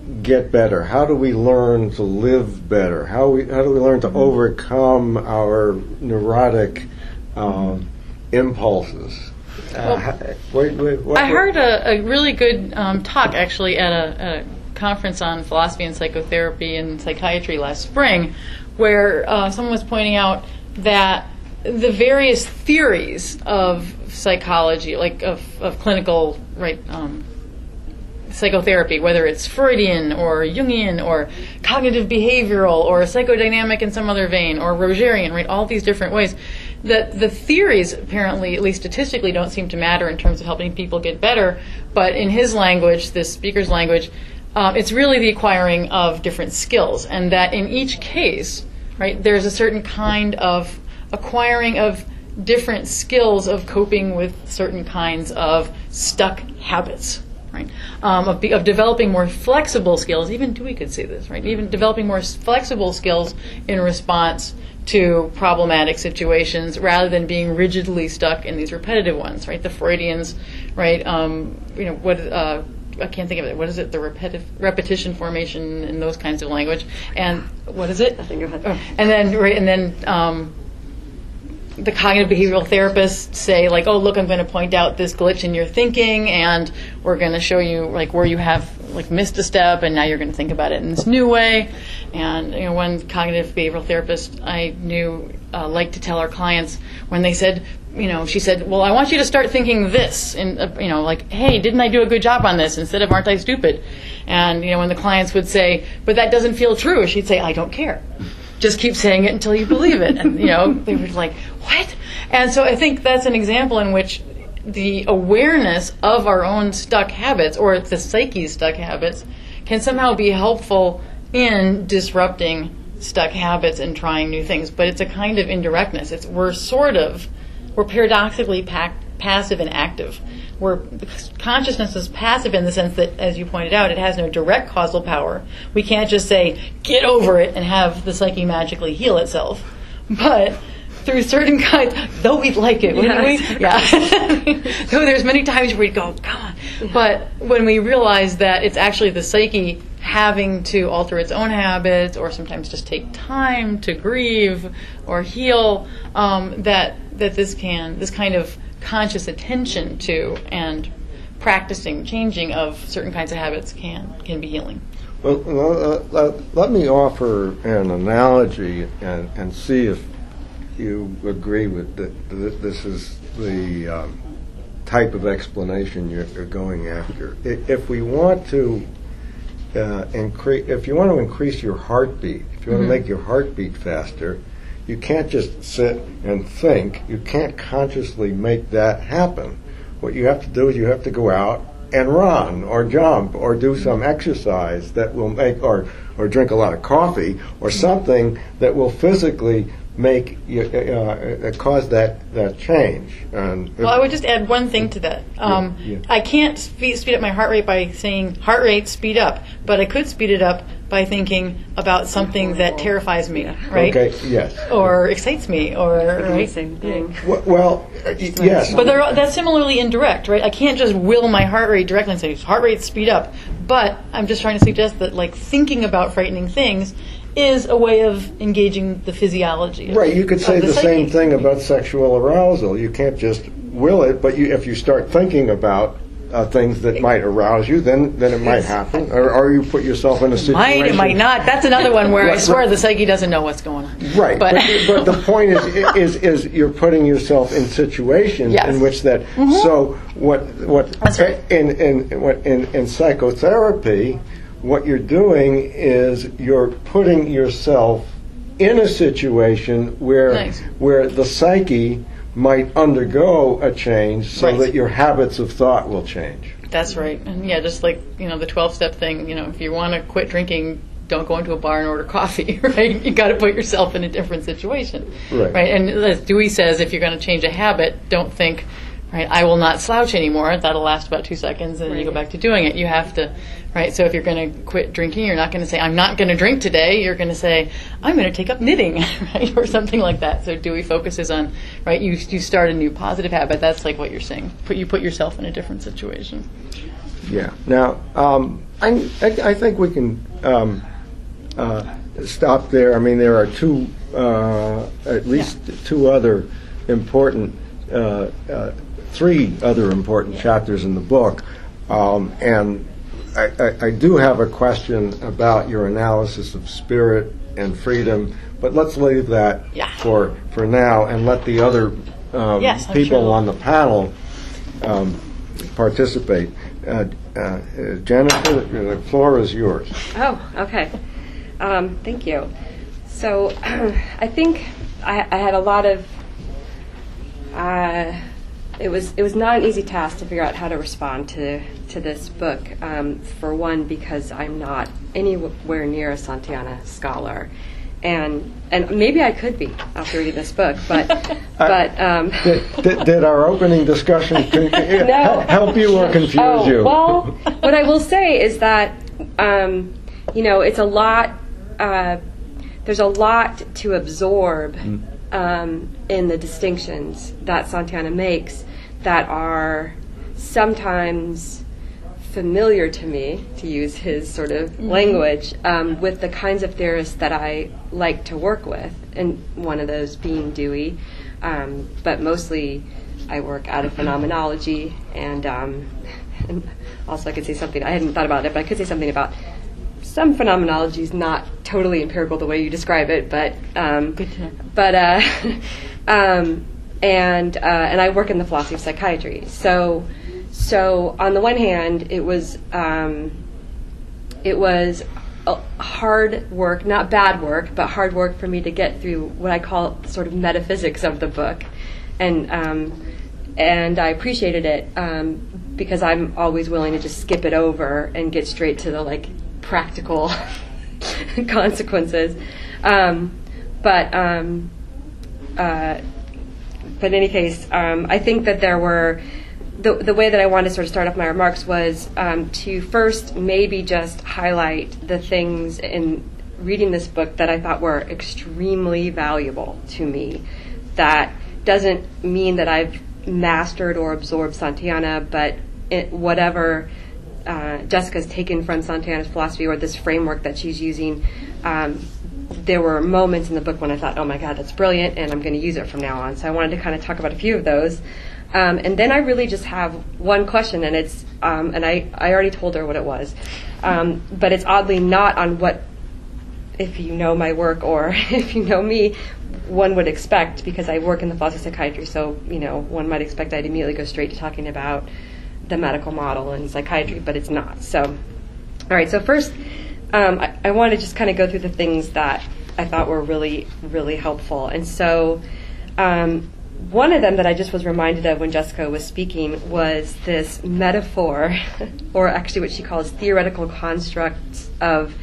get better? How do we learn to live better? How we how do we learn to overcome our neurotic um, impulses? Well, uh, wait, wait, what, I heard a, a really good um, talk actually at a, at a conference on philosophy and psychotherapy and psychiatry last spring, where uh, someone was pointing out that the various theories of psychology, like of, of clinical right um, psychotherapy, whether it's Freudian or Jungian or cognitive behavioral or psychodynamic in some other vein or Rogerian, right, all these different ways, that the theories apparently, at least statistically, don't seem to matter in terms of helping people get better, but in his language, this speaker's language, um, it's really the acquiring of different skills, and that in each case, right, there's a certain kind of acquiring of different skills of coping with certain kinds of stuck habits, right? Um, of, be, of developing more flexible skills. Even Dewey could say this, right? Even developing more s- flexible skills in response to problematic situations, rather than being rigidly stuck in these repetitive ones, right? The Freudians, right? Um, you know what? Uh, I can't think of it. What is it? The repetitive repetition formation and those kinds of language. And what is it? I think go ahead. Oh, and then right, and then. Um, the cognitive behavioral therapists say, like, oh, look, I'm going to point out this glitch in your thinking, and we're going to show you, like, where you have, like, missed a step, and now you're going to think about it in this new way. And, you know, one cognitive behavioral therapist I knew uh, liked to tell our clients when they said, you know, she said, well, I want you to start thinking this, and, uh, you know, like, hey, didn't I do a good job on this, instead of aren't I stupid? And, you know, when the clients would say, but that doesn't feel true, she'd say, I don't care. Just keep saying it until you believe it. And, you know, they were like, what? And so I think that's an example in which the awareness of our own stuck habits, or the psyche's stuck habits, can somehow be helpful in disrupting stuck habits and trying new things. But it's a kind of indirectness. It's we're sort of, we're paradoxically pac- passive and active. Where consciousness is passive in the sense that, as you pointed out, it has no direct causal power. We can't just say, get over it, and have the psyche magically heal itself. But through certain kinds, though we'd like it, wouldn't we? Yeah. Though there's many times where we'd go, come on. But when we realize that it's actually the psyche having to alter its own habits, or sometimes just take time to grieve or heal, um, that that this can, this kind of conscious attention to and practicing changing of certain kinds of habits can can be healing. Well, uh, let, let me offer an analogy and, and see if you agree with that. This is the um, type of explanation you're, you're going after. If we want to uh, increase, if you want to increase your heartbeat, if you want Mm-hmm. to make your heartbeat faster, you can't just sit and think. You can't consciously make that happen. What you have to do is you have to go out and run or jump or do some exercise that will make, or, or drink a lot of coffee or something that will physically make you, uh, uh, cause that, that change. And Well, I would just add one thing to that. Um, Yeah, yeah. I can't speed, speed up my heart rate by saying heart rate speed up, but I could speed it up by thinking about something that terrifies me, right? Okay, yes. Or excites me, or The right? same thing. W- Well, uh, y- yes. But they're, that's similarly indirect, right? I can't just will my heart rate directly and say heart rate speed up. But I'm just trying to suggest that, like, thinking about frightening things is a way of engaging the physiology. Of, Right, you could say of the, the same psyche. thing about sexual arousal. You can't just will it, but you, if you start thinking about uh, things that might arouse you, then, then it might happen. Or, or you put yourself in a situation. Might, it might not. That's another one where I Right, swear right. the psyche doesn't know what's going on. Right, but, But, but the point is, is, is you're putting yourself in situations Yes. in which that. So what what That's right. in in what in, in psychotherapy, what you're doing is you're putting yourself in a situation where Nice. where the psyche might undergo a change, so Right. that your habits of thought will change. That's right. And yeah, just like, you know, the twelve-step thing, you know, if you want to quit drinking, don't go into a bar and order coffee, right? You got to put yourself in a different situation. Right. And as Dewey says, if you're going to change a habit, don't think, right? I will not slouch anymore. That'll last about two seconds, and then you go back to doing it. You have to, right? So if you're going to quit drinking, you're not going to say, I'm not going to drink today. You're going to say, I'm going to take up knitting, right? Or something like that. So Dewey focuses on, right, you you start a new positive habit. That's like what you're saying. Put You put yourself in a different situation. Yeah. Now, um, I, I, I think we can um, uh, stop there. I mean, there are two, uh, at least yeah. two other important, uh, uh, three other important chapters in the book. Um, and I, I, I do have a question about your analysis of spirit and freedom, but let's leave that yeah. for, for now and let the other um, yes, people sure. on the panel um, participate. Uh, uh, Jennifer, the floor is yours. Oh, okay. Um, thank you. So I think I, I had a lot of. Uh, it was it was not an easy task to figure out how to respond to to this book. Um, for one, because I'm not anywhere near a Santayana scholar, and and maybe I could be after reading this book, but but um, did, did, did our opening discussion con- no. help you or confuse oh, you? Well, what I will say is that um, you know it's a lot. Uh, there's a lot to absorb um, in the distinctions that Santayana makes that are sometimes familiar to me, to use his sort of mm-hmm. language, um, with the kinds of theorists that I like to work with, and one of those being Dewey, um, but mostly I work out of phenomenology, and, um, and also I could say something, I hadn't thought about it, but I could say something about some phenomenology is not totally empirical the way you describe it, but um, but uh, um, and uh, and I work in the philosophy of psychiatry. So so on the one hand, it was um, it was a hard work, not bad work, but hard work for me to get through what I call sort of metaphysics of the book, and um, and I appreciated it um, because I'm always willing to just skip it over and get straight to the like. practical consequences, um, but um, uh, but in any case, um, I think that there were the the way that I wanted to sort of start off my remarks was um, to first maybe just highlight the things in reading this book that I thought were extremely valuable to me. That doesn't mean that I've mastered or absorbed Santayana, but it, whatever. Uh, Jessica's taken from Santayana's philosophy or this framework that she's using, um, there were moments in the book when I thought, oh my God, that's brilliant, and I'm going to use it from now on. So I wanted to kind of talk about a few of those. Um, and then I really just have one question, and it's, um, and I, I already told her what it was, um, but it's oddly not on what, if you know my work or if you know me, one would expect, because I work in the philosophy of psychiatry, so, you know, one might expect I'd immediately go straight to talking about the medical model in psychiatry, but it's not. So, all right, so first, um, I, I want to just kind of go through the things that I thought were really, really helpful. And so um, one of them that I just was reminded of when Jessica was speaking was this metaphor, or actually what she calls theoretical constructs of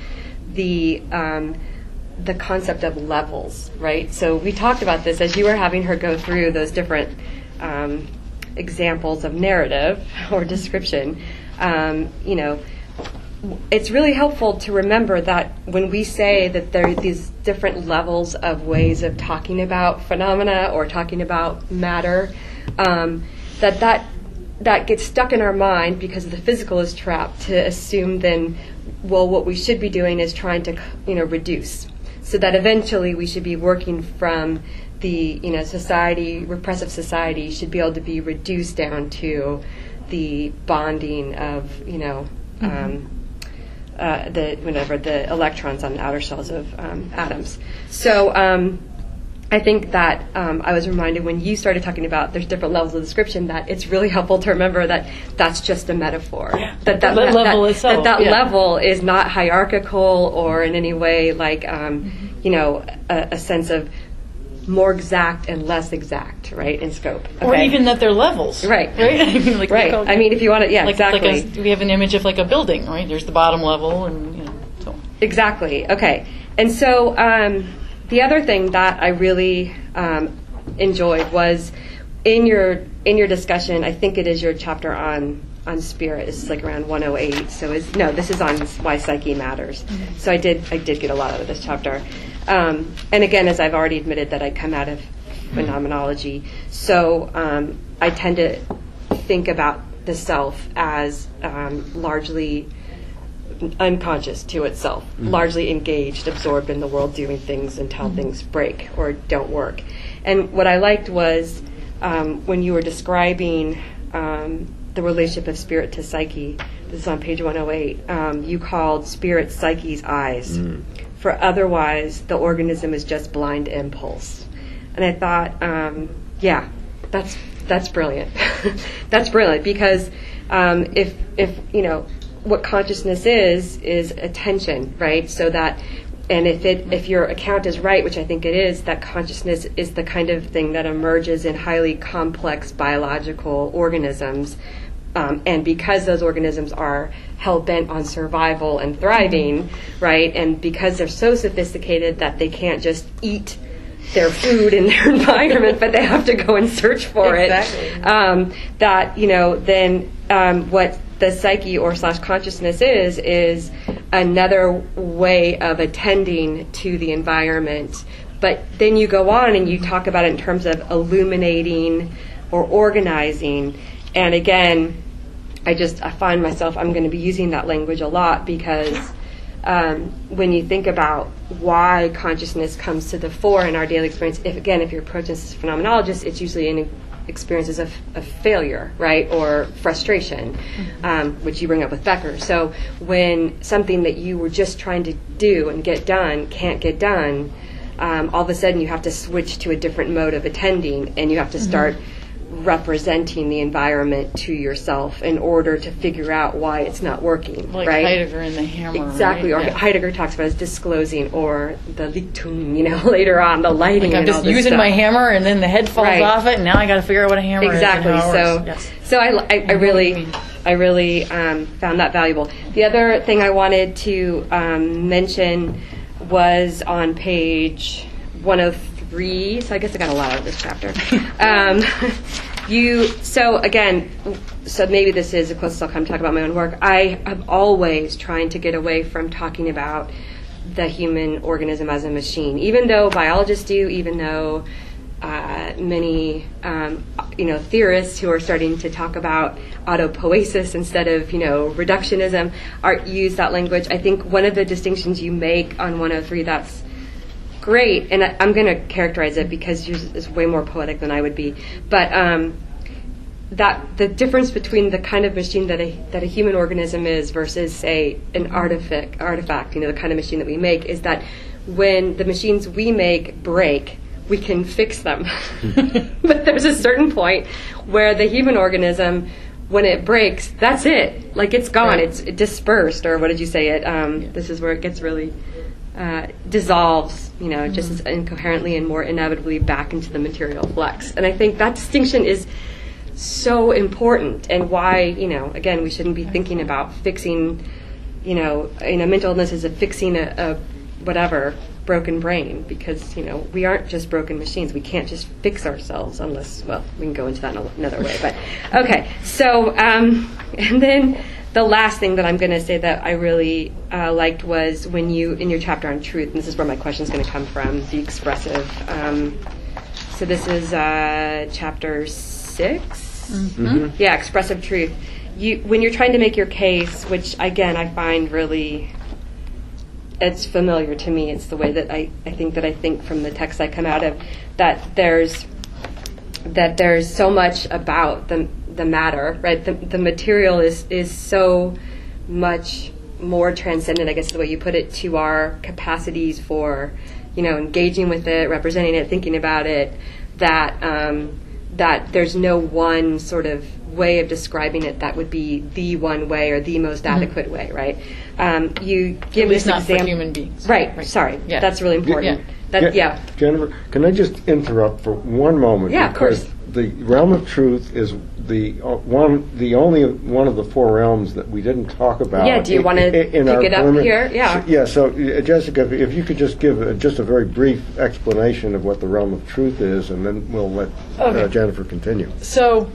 the um, the concept of levels, right? So we talked about this as you were having her go through those different um, examples of narrative or description. Um, you know, it's really helpful to remember that when we say that there are these different levels of ways of talking about phenomena or talking about matter, um, that that that gets stuck in our mind because the physical is trapped to assume then, well, what we should be doing is trying to, you know, reduce, so that eventually we should be working from the, you know, society, repressive society should be able to be reduced down to the bonding of, you know, mm-hmm. um, uh, the whatever the electrons on the outer shells of um, atoms. So um, I think that um, I was reminded when you started talking about there's different levels of description that it's really helpful to remember that that's just a metaphor. Yeah. That that, that, that level that, is so, that, that yeah. level is not hierarchical or in any way like um, mm-hmm. you know a, a sense of more exact and less exact, right, in scope. Okay? Or even that they're levels. Right. Right? I mean, like, right. I mean, if you want to, yeah, like, exactly. Like a, we have an image of like a building, right? There's the bottom level and, you know, so. Exactly. Okay. And so um, the other thing that I really um, enjoyed was in your in your discussion, I think it is your chapter on on spirit. It's like around one oh eight. So it's, no, this is on why psyche matters. Mm-hmm. So I did I did get a lot out of this chapter. Um, and again, as I've already admitted, that I come out of phenomenology, so um, I tend to think about the self as um, largely unconscious to itself, mm-hmm. largely engaged, absorbed in the world, doing things until mm-hmm. things break or don't work. And what I liked was um, when you were describing um, the relationship of spirit to psyche, this is on page one oh eight, um, you called spirit psyche's eyes. Mm. For otherwise, the organism is just blind impulse. And I thought, um, yeah, that's that's brilliant. That's brilliant because um, if if you know what consciousness is is attention, right? So that, and if it if your account is right, which I think it is, that consciousness is the kind of thing that emerges in highly complex biological organisms. Um, and because those organisms are hell-bent on survival and thriving, right, and because they're so sophisticated that they can't just eat their food in their environment, but they have to go and search for exactly. it, um, that, you know, then um, what the psyche or slash consciousness is, is another way of attending to the environment. But then you go on and you talk about it in terms of illuminating or organizing. And again, I just I find myself, I'm going to be using that language a lot because um, when you think about why consciousness comes to the fore in our daily experience, if again, if you're approaching this as a phenomenologist, it's usually in experiences of, of failure, right, or frustration, mm-hmm. um, which you bring up with Becker. So when something that you were just trying to do and get done can't get done, um, all of a sudden you have to switch to a different mode of attending, and you have to start mm-hmm. representing the environment to yourself in order to figure out why it's not working, like right? Heidegger in the Hammer, exactly. Right? Or yeah. Heidegger talks about as disclosing, or the Lichtung, you know, later on the lighting. Like I'm and just all this using stuff. my hammer, and then the head falls right. off it, and now I got to figure out what a hammer exactly. is. Exactly. So, yes. so I, I, I really, I really um, found that valuable. The other thing I wanted to um, mention was on page one oh three. So I guess I got a lot out of this chapter. um, You so again, so maybe this is the closest I'll come to talk about my own work. I am always trying to get away from talking about the human organism as a machine, even though biologists do, even though uh, many um, you know theorists who are starting to talk about autopoiesis instead of you know reductionism are use that language. I think one of the distinctions you make on one oh three that's great, and I, I'm going to characterize it because yours is way more poetic than I would be. But um, that the difference between the kind of machine that a that a human organism is versus, say, an artifact, artifact, you know, the kind of machine that we make, is that when the machines we make break, we can fix them. But there's a certain point where the human organism, when it breaks, that's it. Like it's gone. Right. It's dispersed, or what did you say? It. Um, yeah. This is where it gets really. Uh, dissolves, you know, mm-hmm. just as incoherently and more inevitably back into the material flux. And I think that distinction is so important, and why, you know, again, we shouldn't be thinking about fixing, you know, in a mental illness as a fixing a, a whatever broken brain, because, you know, we aren't just broken machines. We can't just fix ourselves unless, well, we can go into that in another way. But okay, so um, and then. The last thing that I'm going to say that I really uh, liked was when you, in your chapter on truth, and this is where my question is going to come from, the expressive. Um, so this is uh, chapter six? Mm-hmm. Mm-hmm. Yeah, expressive truth. You, when you're trying to make your case, which, again, I find really, it's familiar to me. It's the way that I, I think that I think from the text I come out of, that there's that there's so much about the the matter, right? The, the material is, is so much more transcendent, I guess is the way you put it, to our capacities for, you know, engaging with it, representing it, thinking about it, that um, that there's no one sort of way of describing it that would be the one way or the most adequate mm-hmm. way, right? Um, you give this not example. For human beings. Right, right. sorry. Yeah. That's really important. Yeah. That, yeah. yeah. Jennifer, can I just interrupt for one moment? Yeah, of because course. the realm of truth is the uh, one, the only one of the four realms that we didn't talk about. Yeah, do you in- want to in pick our it up prelimin- here? Yeah. So- Yeah, so uh, Jessica, if- if you could just give uh, just a very brief explanation of what the realm of truth is, and then we'll let uh, Okay. Jennifer continue. So,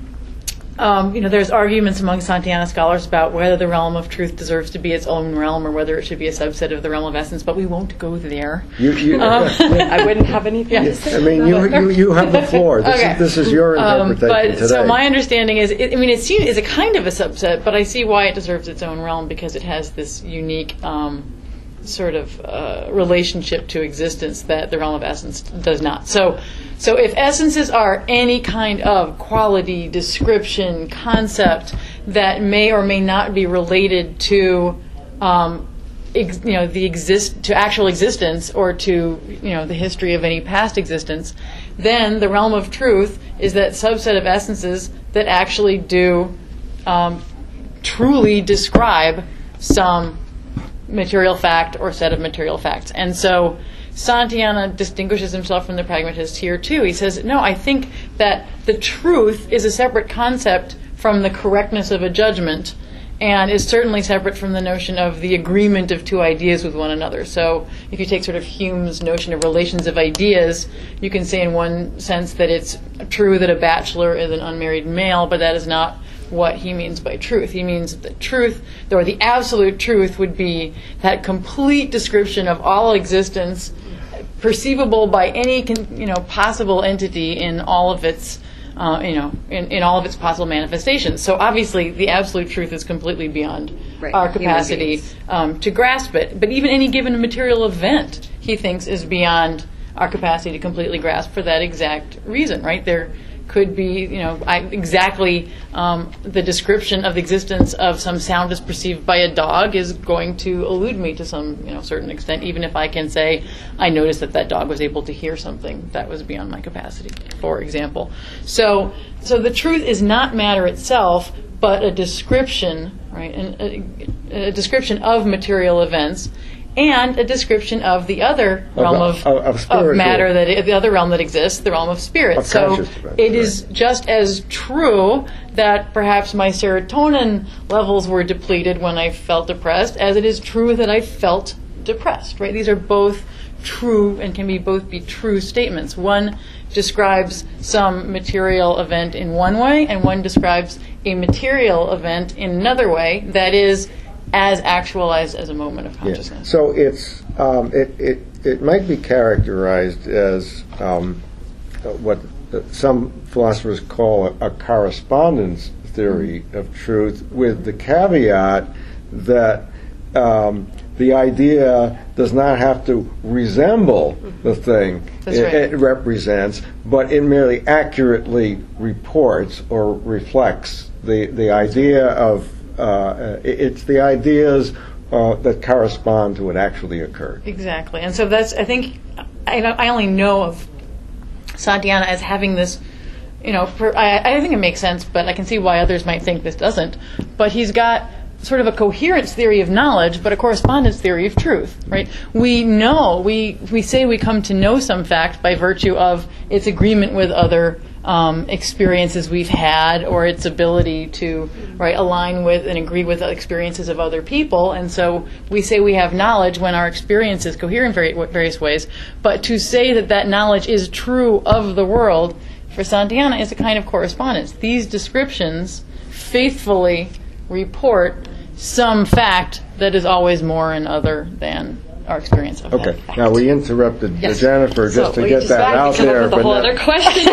um, you know, there's arguments among Santayana scholars about whether the realm of truth deserves to be its own realm or whether it should be a subset of the realm of essence, but we won't go there. You, you, Um, I wouldn't have anything to say. I mean, you, you, you have the floor. This, Okay. is, this is your Um, interpretation but today. so my understanding is, it, I mean, it seems it's a kind of a subset, but I see why it deserves its own realm because it has this unique um, sort of uh, relationship to existence that the realm of essence does not. So, so if essences are any kind of quality, description, concept that may or may not be related to um, Ex, you know, the exist to actual existence or to, you know, the history of any past existence, then the realm of truth is that subset of essences that actually do um, truly describe some material fact or set of material facts. And so Santayana distinguishes himself from the pragmatist here too. He says, no, I think that the truth is a separate concept from the correctness of a judgment, and is certainly separate from the notion of the agreement of two ideas with one another. So if you take sort of Hume's notion of relations of ideas, you can say in one sense that it's true that a bachelor is an unmarried male, but that is not what he means by truth. He means that truth, or the absolute truth, would be that complete description of all existence, perceivable by any con- you know possible entity in all of its Uh, you know, in, in all of its possible manifestations. So obviously, the absolute truth is completely beyond Right, our human capacity beings. um, to grasp it. But even any given material event, he thinks, is beyond our capacity to completely grasp for that exact reason. Right? There could be, you know, I, exactly um, the description of the existence of some sound as perceived by a dog is going to elude me to some, you know, certain extent, even if I can say, I noticed that that dog was able to hear something that was beyond my capacity, for example. So, so the truth is not matter itself, but a description, right, and a, a description of material events, and a description of the other realm Of- of, of- of spiritual- matter, that i- the other realm that exists, the realm of spirit. Of So conscious events, it right. is just as true that perhaps my serotonin levels were depleted when I felt depressed as it is true that I felt depressed. Right? These are both true and can be both be true statements. One describes some material event in one way, and one describes a material event in another way that is as actualized as a moment of Yeah. consciousness. So it's um, it, it it might be characterized as um, what some philosophers call a, a correspondence theory of truth, with the caveat that um, the idea does not have to resemble the thing That's it, right. it represents, but it merely accurately reports or reflects the the idea of. Uh, it- it's the ideas uh, that correspond to what actually occurred. Exactly. And so that's, I think, I, don't- I only know of Santayana as having this, you know, per, I, I think it makes sense, but I can see why others might think this doesn't. But he's got sort of a coherence theory of knowledge, but a correspondence theory of truth, right? We know, we, we say we come to know some fact by virtue of its agreement with other um, experiences we've had, or its ability to, right, align with and agree with the experiences of other people. And so we say we have knowledge when our experience is coherent in vari- various ways. But to say that that knowledge is true of the world, for Santayana, is a kind of correspondence. These descriptions faithfully report some fact that is always more and other than our experience of Okay. that fact. Now we interrupted Yes. Jennifer just So to we get just that back to out come up there, with a but whole not- other question.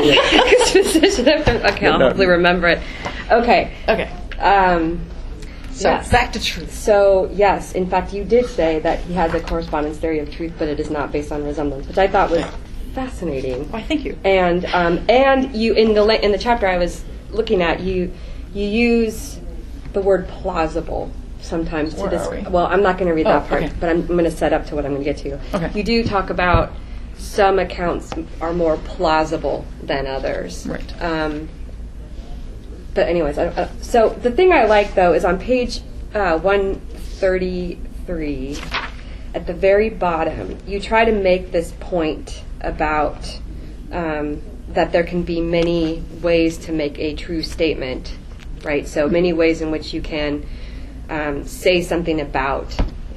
Okay, I'll No. hopefully remember it. Okay. Okay. Um, So yes. back to truth. So, yes, in fact, you did say that he has a correspondence theory of truth, but it is not based on resemblance, which I thought was fascinating. Why, thank you. And um, and you in the la- in the chapter I was looking at, you you use the word plausible sometimes Where to are describe. we? Well, I'm not going to read Oh, that part, okay. but I'm, I'm going to set up to what I'm going to get to. Okay. You do talk about some accounts are more plausible than others. Right. Um, but anyways, I, uh, so the thing I like though is on page uh, one thirty-three, at the very bottom, you try to make this point about um, that there can be many ways to make a true statement, right? So many ways in which you can um, say something about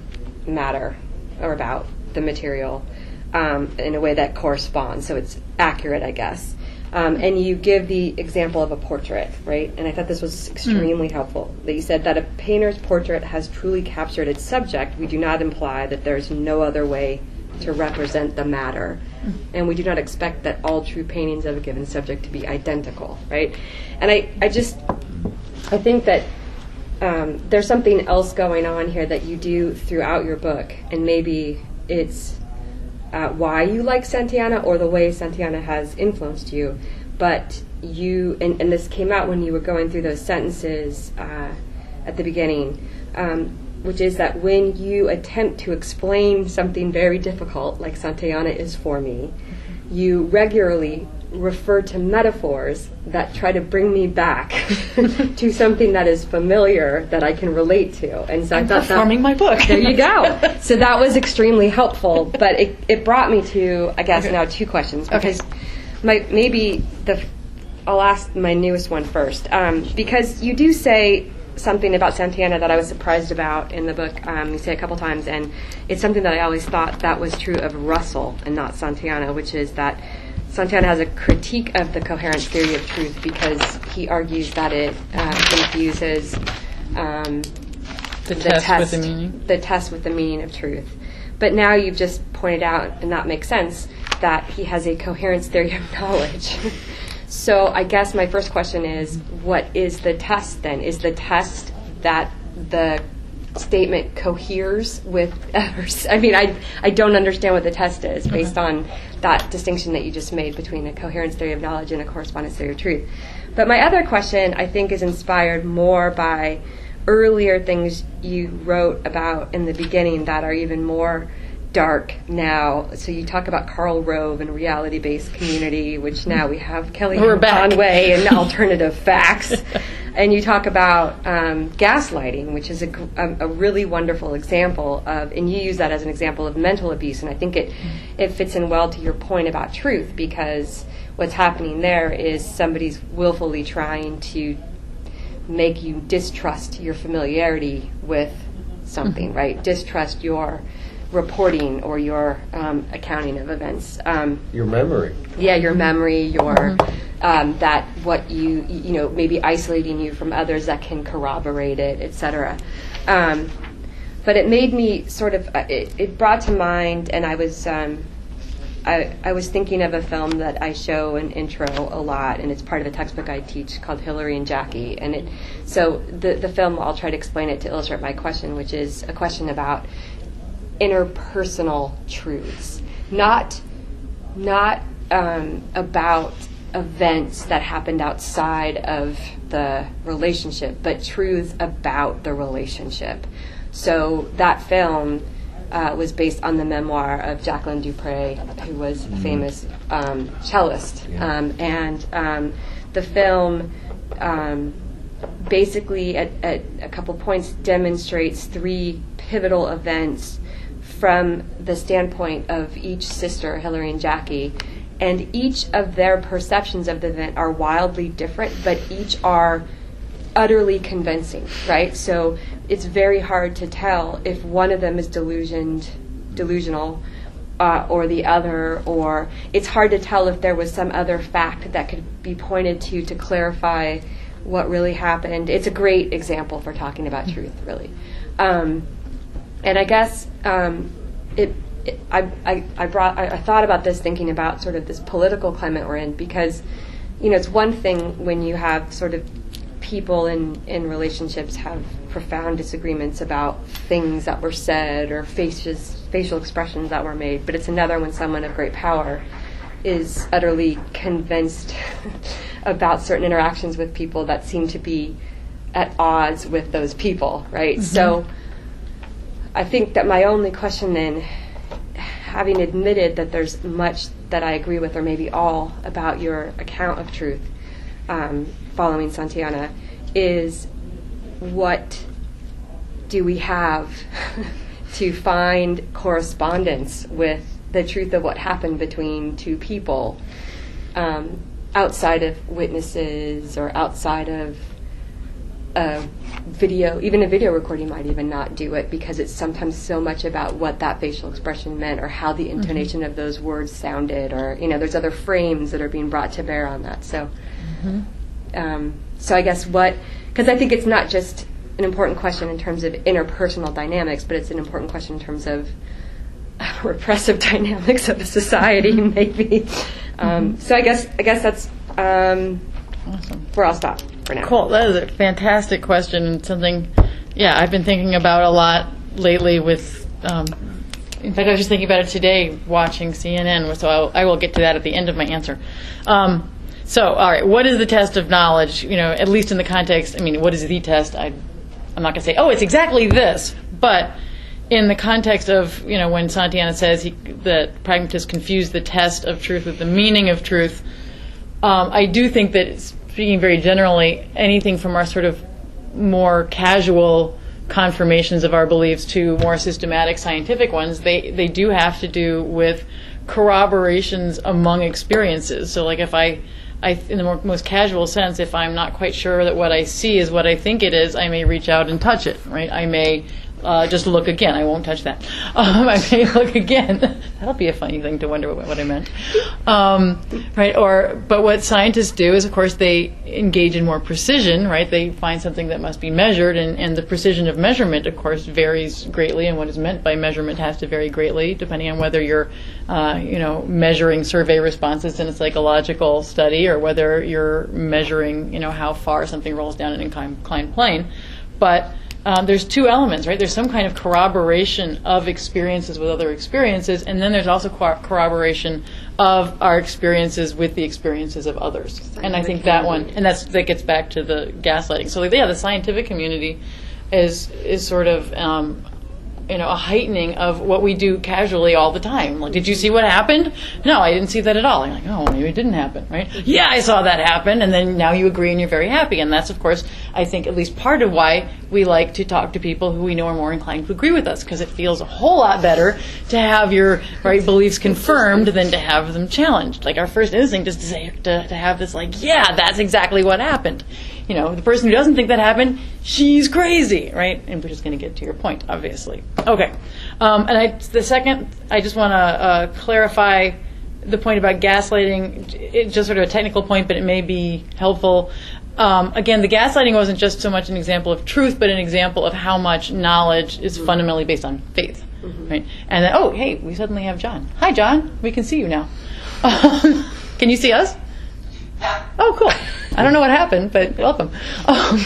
matter or about the material um, in a way that corresponds, so it's accurate, I guess. Um, and you give the example of a portrait, right? And I thought this was extremely mm. helpful. That you said that a painter's portrait has truly captured its subject. We do not imply that there's no other way to represent the matter. Mm. And we do not expect that all true paintings of a given subject to be identical, right? And I, I just, I think that um, there's something else going on here that you do throughout your book, and maybe it's Uh, why you like Santayana or the way Santayana has influenced you, but you, and, and this came out when you were going through those sentences uh, at the beginning, um, which is that when you attempt to explain something very difficult, like Santayana is for me, you regularly refer to metaphors that try to bring me back to something that is familiar that I can relate to. And so I'm I thought performing that, my book. There you go. So that was extremely helpful. But it, it brought me to, I guess, okay. now two questions. Because okay. my maybe the I'll ask my newest one first. Um, because you do say something about Santayana that I was surprised about in the book. Um, you say it a couple times, and it's something that I always thought that was true of Russell and not Santayana, which is that Santayana has a critique of the coherence theory of truth because he argues that it uh, confuses um, the, the test, test with the meaning. the test with the meaning of truth. But now you've just pointed out, and that makes sense, that he has a coherence theory of knowledge. So I guess my first question is, what is the test then? Is the test that the statement coheres with others? I mean, I I don't understand what the test is based on that distinction that you just made between a coherence theory of knowledge and a correspondence theory of truth. But my other question, I think, is inspired more by earlier things you wrote about in the beginning that are even more dark now. So you talk about Karl Rove and reality-based community, which now we have Kelly Conway and alternative facts. And you talk about um, gaslighting, which is a, a, a really wonderful example of, and you use that as an example of mental abuse. And I think it, it fits in well to your point about truth, because what's happening there is somebody's willfully trying to make you distrust your familiarity with something, right? Distrust your reporting or your um, accounting of events. Um, your memory. Yeah, your memory, your mm-hmm. um, that what you you know maybe isolating you from others that can corroborate it, et cetera. Um, but it made me sort of uh, it, it brought to mind, and I was um, I I was thinking of a film that I show in intro a lot, and it's part of a textbook I teach called Hillary and Jackie, and it so the the film, I'll try to explain it to illustrate my question, which is a question about interpersonal truths, not not um, about events that happened outside of the relationship, but truths about the relationship. So that film uh, was based on the memoir of Jacqueline du Pré, who was a famous um, cellist, um, and um, the film um, basically at, at a couple points demonstrates three pivotal events from the standpoint of each sister, Hillary and Jackie, and each of their perceptions of the event are wildly different, but each are utterly convincing, right? So it's very hard to tell if one of them is delusioned, delusional, uh, or the other, or it's hard to tell if there was some other fact that could be pointed to to clarify what really happened. It's a great example for talking about truth, really. Um, And I guess um, it, it. I, I, I brought. I, I thought about this thinking about sort of this political climate we're in, because, you know, it's one thing when you have sort of people in, in relationships have profound disagreements about things that were said or faces, facial expressions that were made, but it's another when someone of great power is utterly convinced about certain interactions with people that seem to be at odds with those people, right? Mm-hmm. So I think that my only question then, having admitted that there's much that I agree with, or maybe all, about your account of truth um, following Santayana, is what do we have to find correspondence with the truth of what happened between two people? Um, outside of witnesses or outside of a video, even a video recording might even not do it, because it's sometimes so much about what that facial expression meant or how the intonation mm-hmm. of those words sounded, or, you know, there's other frames that are being brought to bear on that. So, mm-hmm. um, so I guess what, because I think it's not just an important question in terms of interpersonal dynamics, but it's an important question in terms of repressive dynamics of a society, maybe. Um, so I guess I guess that's um, awesome. Where I'll stop for now. Cool. That is a fantastic question, and something, yeah, I've been thinking about a lot lately. With, um, in fact, I was just thinking about it today, watching C N N. So I'll, I will get to that at the end of my answer. Um, so, all right, what is the test of knowledge? You know, at least in the context. I mean, what is the test? I, I'm not going to say, oh, it's exactly this, but in the context of, you know, when Santayana says he, that pragmatists confuse the test of truth with the meaning of truth, um, I do think that, speaking very generally, anything from our sort of more casual confirmations of our beliefs to more systematic scientific ones, they, they do have to do with corroborations among experiences. So, like, if I, I in the more, most casual sense, if I'm not quite sure that what I see is what I think it is, I may reach out and touch it, right? I may Uh, just look again. I won't touch that. Um, I may look again. That'll be a funny thing to wonder what, what I meant. Um, right? Or, but what scientists do is, of course, they engage in more precision. Right? They find something that must be measured, and, and the precision of measurement, of course, varies greatly. And what is meant by measurement has to vary greatly, depending on whether you're, uh, you know, measuring survey responses in a psychological study, or whether you're measuring, you know, how far something rolls down an inclined plane. But Um, there's two elements, right? There's some kind of corroboration of experiences with other experiences, and then there's also co- corroboration of our experiences with the experiences of others. And I think that one, and that's that gets back to the gaslighting. So, yeah, the scientific community is is sort of um, you know, a heightening of what we do casually all the time. Like, did you see what happened? No, I didn't see that at all. I'm like, oh, maybe it didn't happen, right? Yeah, I saw that happen, and then now you agree and you're very happy. And that's, of course, I think at least part of why we like to talk to people who we know are more inclined to agree with us, because it feels a whole lot better to have your right beliefs confirmed than to have them challenged. Like, our first instinct is to say, to, to have this, like, yeah, that's exactly what happened. You know, the person who doesn't think that happened, she's crazy, right? And we're just going to get to your point, obviously. Okay. Um, and I, the second, I just want to uh, clarify the point about gaslighting. It's just sort of a technical point, but it may be helpful. Um, again, the gaslighting wasn't just so much an example of truth, but an example of how much knowledge is mm-hmm. fundamentally based on faith, mm-hmm. right? And then, oh, hey, we suddenly have John. Hi, John. We can see you now. Um, can you see us? Oh, cool. I don't know what happened, but welcome. Um,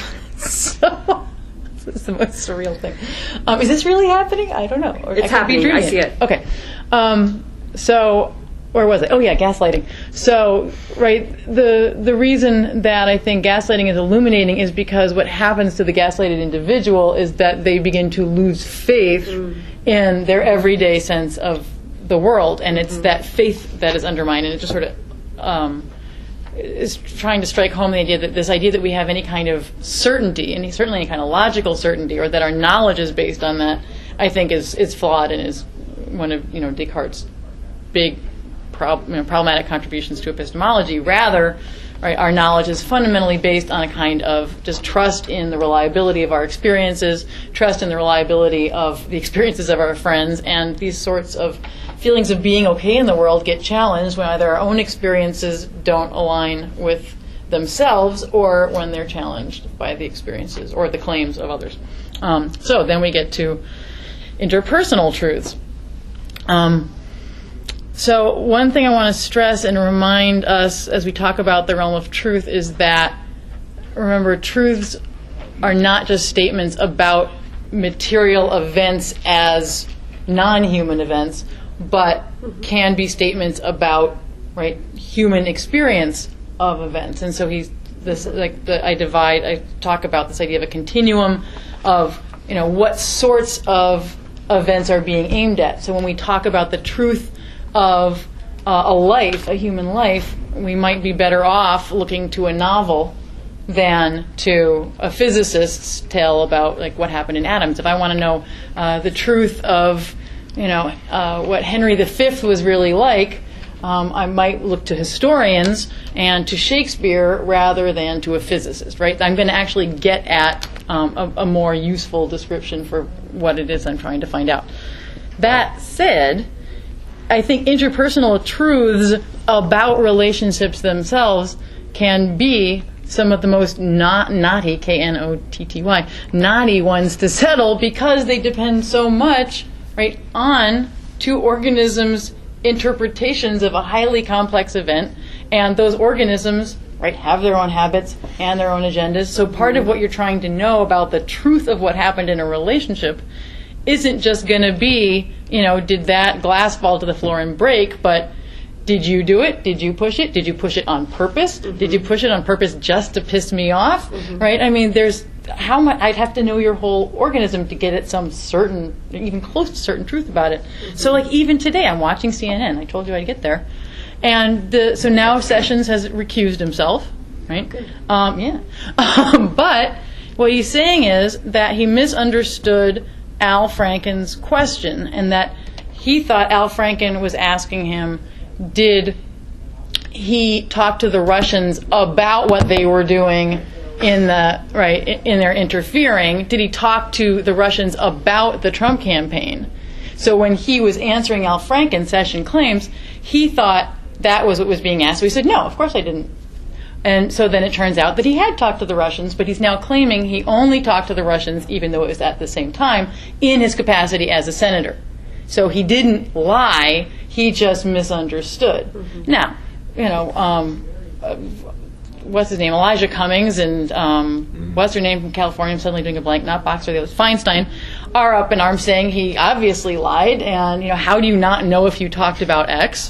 so, this is the most surreal thing. Um, is this really happening? I don't know. Or it's I happening. I see it. Okay. Um, so, where was I? Oh, yeah, gaslighting. So, right, the the reason that I think gaslighting is illuminating is because what happens to the gaslighted individual is that they begin to lose faith mm. in their everyday sense of the world, and it's mm. that faith that is undermined, and it just sort of um, is trying to strike home the idea that this idea that we have any kind of certainty, and certainly any kind of logical certainty, or that our knowledge is based on that, I think is is flawed and is one of, you know, Descartes' big prob- you know, problematic contributions to epistemology. Rather, right, our knowledge is fundamentally based on a kind of just trust in the reliability of our experiences, trust in the reliability of the experiences of our friends, and these sorts of feelings of being okay in the world get challenged when either our own experiences don't align with themselves, or when they're challenged by the experiences or the claims of others. Um, so then we get to interpersonal truths. Um, so one thing I want to stress and remind us as we talk about the realm of truth is that, remember, truths are not just statements about material events as non-human events, but can be statements about, right, human experience of events. And so he's this, like the, I divide, I talk about this idea of a continuum of, you know, what sorts of events are being aimed at. So when we talk about the truth of uh, a life, a human life, we might be better off looking to a novel than to a physicist's tale about, like, what happened in atoms. If I want to know uh, the truth of, you know, uh, what Henry the Fifth was really like, um, I might look to historians and to Shakespeare rather than to a physicist, right? I'm going to actually get at um, a, a more useful description for what it is I'm trying to find out. That said, I think interpersonal truths about relationships themselves can be some of the most not knotty, K N O T T Y, knotty ones to settle because they depend so much, right, on two organisms' interpretations of a highly complex event, and those organisms, right, have their own habits and their own agendas. So part of what you're trying to know about the truth of what happened in a relationship isn't just going to be, you know, did that glass fall to the floor and break, but did you do it? Did you push it? Did you push it on purpose? Mm-hmm. Did you push it on purpose just to piss me off? Mm-hmm. Right? I mean, there's how much I'd have to know your whole organism to get at some certain, even close to certain truth about it. Mm-hmm. So, like even today, I'm watching C N N. I told you I'd get there, and the, so now Sessions has recused himself. Right? Good. Um, yeah. Um, but what he's saying is that he misunderstood Al Franken's question, and that he thought Al Franken was asking him, did he talk to the Russians about what they were doing in the right in their interfering? Did he talk to the Russians about the Trump campaign? So when he was answering Al Franken, Session claims, he thought that was what was being asked. So he said, no, of course I didn't. And so then it turns out that he had talked to the Russians, but he's now claiming he only talked to the Russians, even though it was at the same time, in his capacity as a senator. So he didn't lie, he just misunderstood. Mm-hmm. Now, you know, um, uh, what's his name, Elijah Cummings and um, mm-hmm. what's her name from California, I'm suddenly doing a blank, not Boxer, the other, Feinstein, are up in arms saying he obviously lied, and, you know, how do you not know if you talked about X?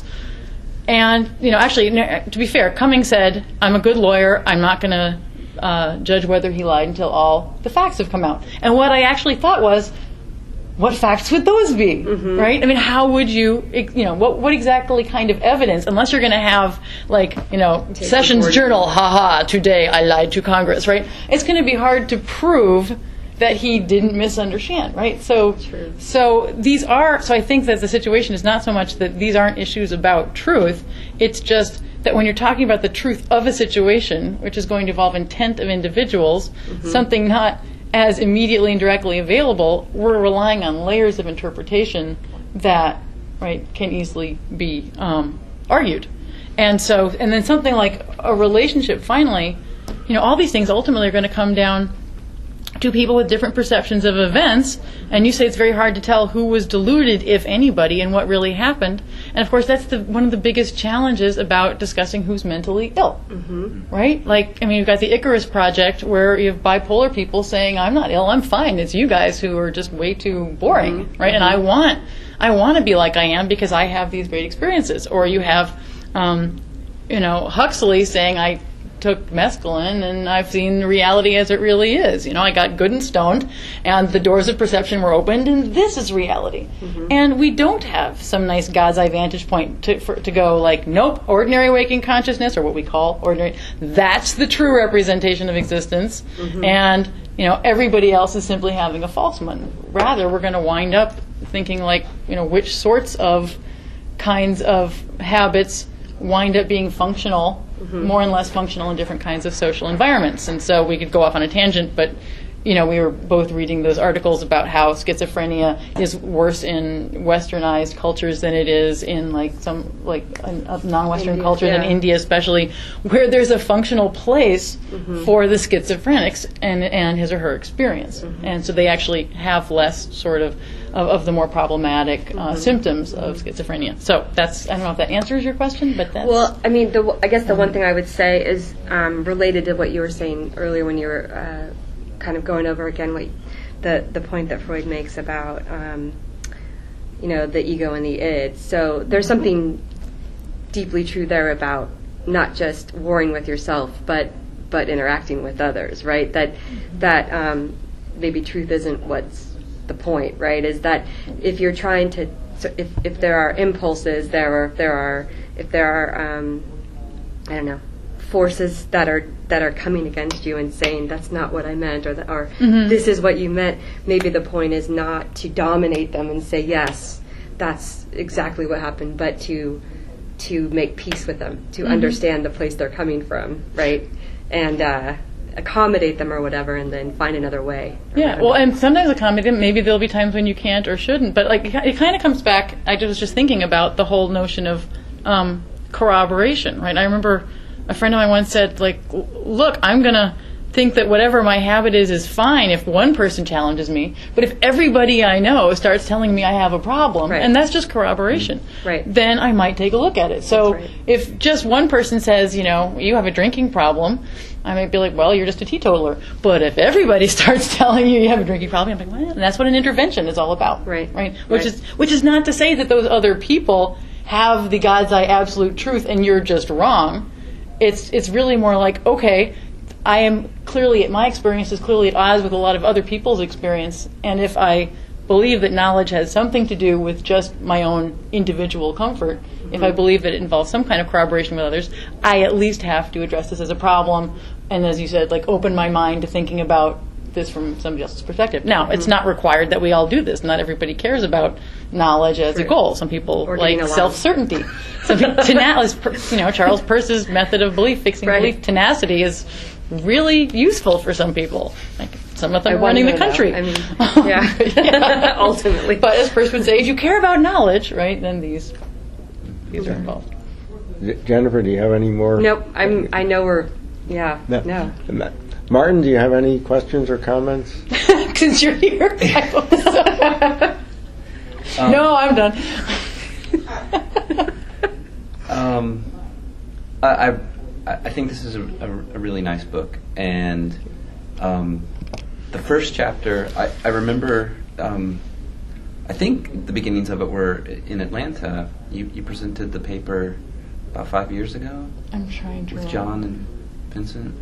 And, you know, actually, to be fair, Cummings said, I'm a good lawyer, I'm not going to uh, judge whether he lied until all the facts have come out. And what I actually thought was, what facts would those be, mm-hmm. right? I mean, how would you, you know, what what exactly kind of evidence, unless you're going to have, like, you know, Take Sessions Journal, haha, today I lied to Congress, right? It's going to be hard to prove that he didn't misunderstand, right? So, True. so these are, so I think that the situation is not so much that these aren't issues about truth, it's just that when you're talking about the truth of a situation, which is going to involve intent of individuals, mm-hmm. something not as immediately and directly available, we're relying on layers of interpretation that, right, can easily be um, argued. And so, and then something like a relationship, finally, you know, all these things ultimately are going to come down to people with different perceptions of events, and you say it's very hard to tell who was deluded, if anybody, and what really happened. And of course, that's the, one of the biggest challenges about discussing who's mentally ill, mm-hmm. right? Like, I mean, you've got the Icarus Project, where you have bipolar people saying, I'm not ill, I'm fine. It's you guys who are just way too boring, mm-hmm. right? And I want, I want to be like I am because I have these great experiences. Or you have, um, you know, Huxley saying, I took mescaline and I've seen reality as it really is. You know, I got good and stoned and the doors of perception were opened and this is reality. Mm-hmm. And we don't have some nice God's eye vantage point to, for, to go like, nope, ordinary waking consciousness, or what we call ordinary, that's the true representation of existence. Mm-hmm. And, you know, everybody else is simply having a false one. Rather, we're going to wind up thinking like, you know, which sorts of kinds of habits wind up being functional, mm-hmm. more and less functional in different kinds of social environments. And so we could go off on a tangent, but, you know, we were both reading those articles about how schizophrenia is worse in westernized cultures than it is in, like, some, like, a, a non-Western India, culture, yeah. than India especially, where there's a functional place mm-hmm. for the schizophrenics and, and his or her experience. Mm-hmm. And so they actually have less sort of Of, of the more problematic uh, mm-hmm. symptoms of schizophrenia. So that's, I don't know if that answers your question, but that's... Well, I mean, the, I guess the one thing I would say is um, related to what you were saying earlier when you were uh, kind of going over again what the, the point that Freud makes about, um, you know, the ego and the id. So there's something deeply true there about not just warring with yourself, but but interacting with others, right? That, that um, maybe truth isn't what's the point, right, is that if you're trying to, so if, if there are impulses, there are, if there are, if there are, um, I don't know, forces that are that are coming against you and saying that's not what I meant, or that, or mm-hmm. this is what you meant. Maybe the point is not to dominate them and say yes, that's exactly what happened, but to to make peace with them, to mm-hmm. understand the place they're coming from, right? And uh, accommodate them or whatever, and then find another way. Yeah, well, and sometimes accommodate them. Maybe there'll be times when you can't or shouldn't. But like, it kind of comes back. I was just thinking about the whole notion of um, corroboration, right? I remember a friend of mine once said, like, look, I'm gonna think that whatever my habit is is fine if one person challenges me, but if everybody I know starts telling me I have a problem, right. and that's just corroboration, right. then I might take a look at it. So right. if just one person says, you know, you have a drinking problem, I might be like, well, you're just a teetotaler. But if everybody starts telling you you have a drinking problem, I'm like, well, and that's what an intervention is all about, right? Right. Which right. is which is not to say that those other people have the God's eye absolute truth and you're just wrong. It's it's really more like, okay, I am clearly, my experience is clearly at odds with a lot of other people's experience, and if I believe that knowledge has something to do with just my own individual comfort, mm-hmm. if I believe that it involves some kind of corroboration with others, I at least have to address this as a problem, and as you said, like open my mind to thinking about this from somebody else's perspective. Now, mm-hmm. it's not required that we all do this. Not everybody cares about knowledge as True. a goal. Some people or like self-certainty. Some people, tena- you know, Charles Peirce's method of belief, fixing right. belief, tenacity is really useful for some people. Like some of them I are running the know, country. though. I mean, yeah, yeah. Ultimately. But as Peirce would say, if you care about knowledge, right, then these these are involved. Jennifer, do you have any more? Nope. I'm. I know we're. Yeah. No. no. Martin, do you have any questions or comments? Since you're here, I hope so. um, no, I'm done. um, I. I I think this is a, a, a really nice book, and um, the first chapter, I, I remember, um, I think the beginnings of it were in Atlanta. You, you presented the paper about five years ago? I'm trying to With remember. John and Vincent?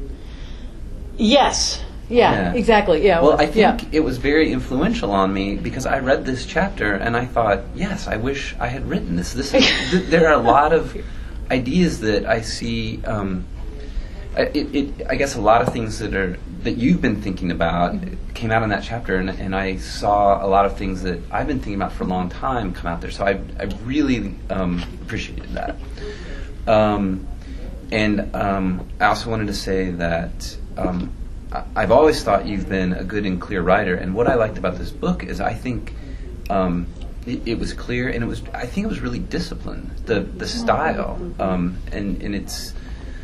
Yes. Yeah, yeah, exactly. Yeah. Well, I think yeah. it was very influential on me because I read this chapter and I thought, yes, I wish I had written this. This is, th- there are a lot of ideas that I see. Um, it, it, I guess a lot of things that are that you've been thinking about came out in that chapter, and, and I saw a lot of things that I've been thinking about for a long time come out there. So I, I really um, appreciated that. Um, and um, I also wanted to say that um, I, I've always thought you've been a good and clear writer, and what I liked about this book is I think. Um, It, it was clear, and it was. I think it was really disciplined. The the style, um, and and it's.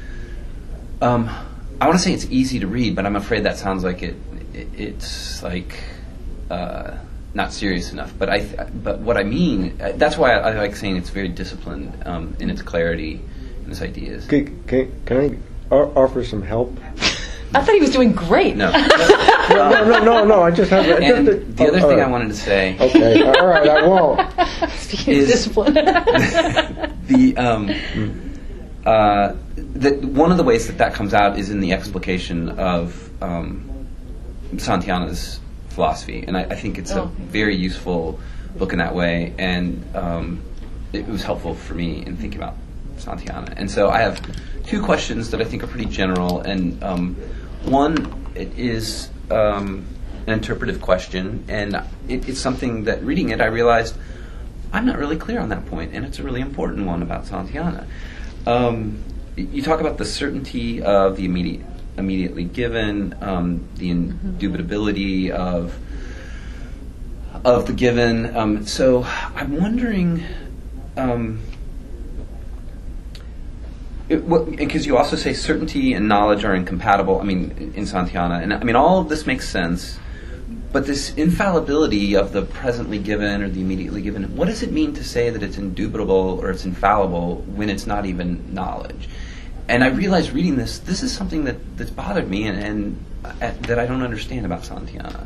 Um, I want to say it's easy to read, but I'm afraid that sounds like it. it it's like uh, not serious enough. But I. Th- but what I mean, uh, that's why I, I like saying it's very disciplined um, in its clarity and its ideas. Can, can, can I o- offer some help? I thought he was doing great. No. no, no, no, no, no. I just have. I And just, the other oh, thing right. I wanted to say. Okay, all right, I won't. Speaking of Is- discipline. the um, uh, the one of the ways that that comes out is in the explication of um, Santayana's philosophy, and I, I think it's Oh. a very useful book in that way, and um, it was helpful for me in thinking about Santayana. And so I have two questions that I think are pretty general, and um, one it is um, an interpretive question, and it, it's something that reading it I realized I'm not really clear on that point, and it's a really important one about Santayana. Um, you talk about the certainty of the immediate, immediately given, um, the indubitability of of the given. Um, so I'm wondering, um, because you also say certainty and knowledge are incompatible. I mean, in Santayana, and I mean all of this makes sense. But this infallibility of the presently given or the immediately given, what does it mean to say that it's indubitable or it's infallible when it's not even knowledge? And I realized reading this, this is something that, that's bothered me and, and uh, that I don't understand about Santayana.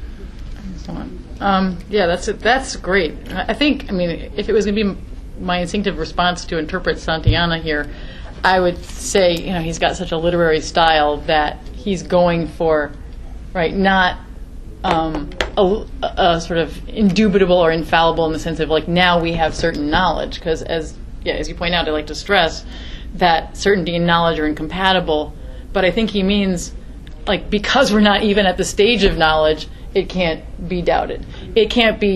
Um, yeah, that's that's great. I think, I mean, if it was going to be my instinctive response to interpret Santayana here, I would say, you know, he's got such a literary style that he's going for, right, not um, a, a sort of indubitable or infallible in the sense of, like, now we have certain knowledge. Because, as yeah, as you point out, I like to stress that certainty and knowledge are incompatible. But I think he means, like, because we're not even at the stage of knowledge, it can't be doubted. It can't be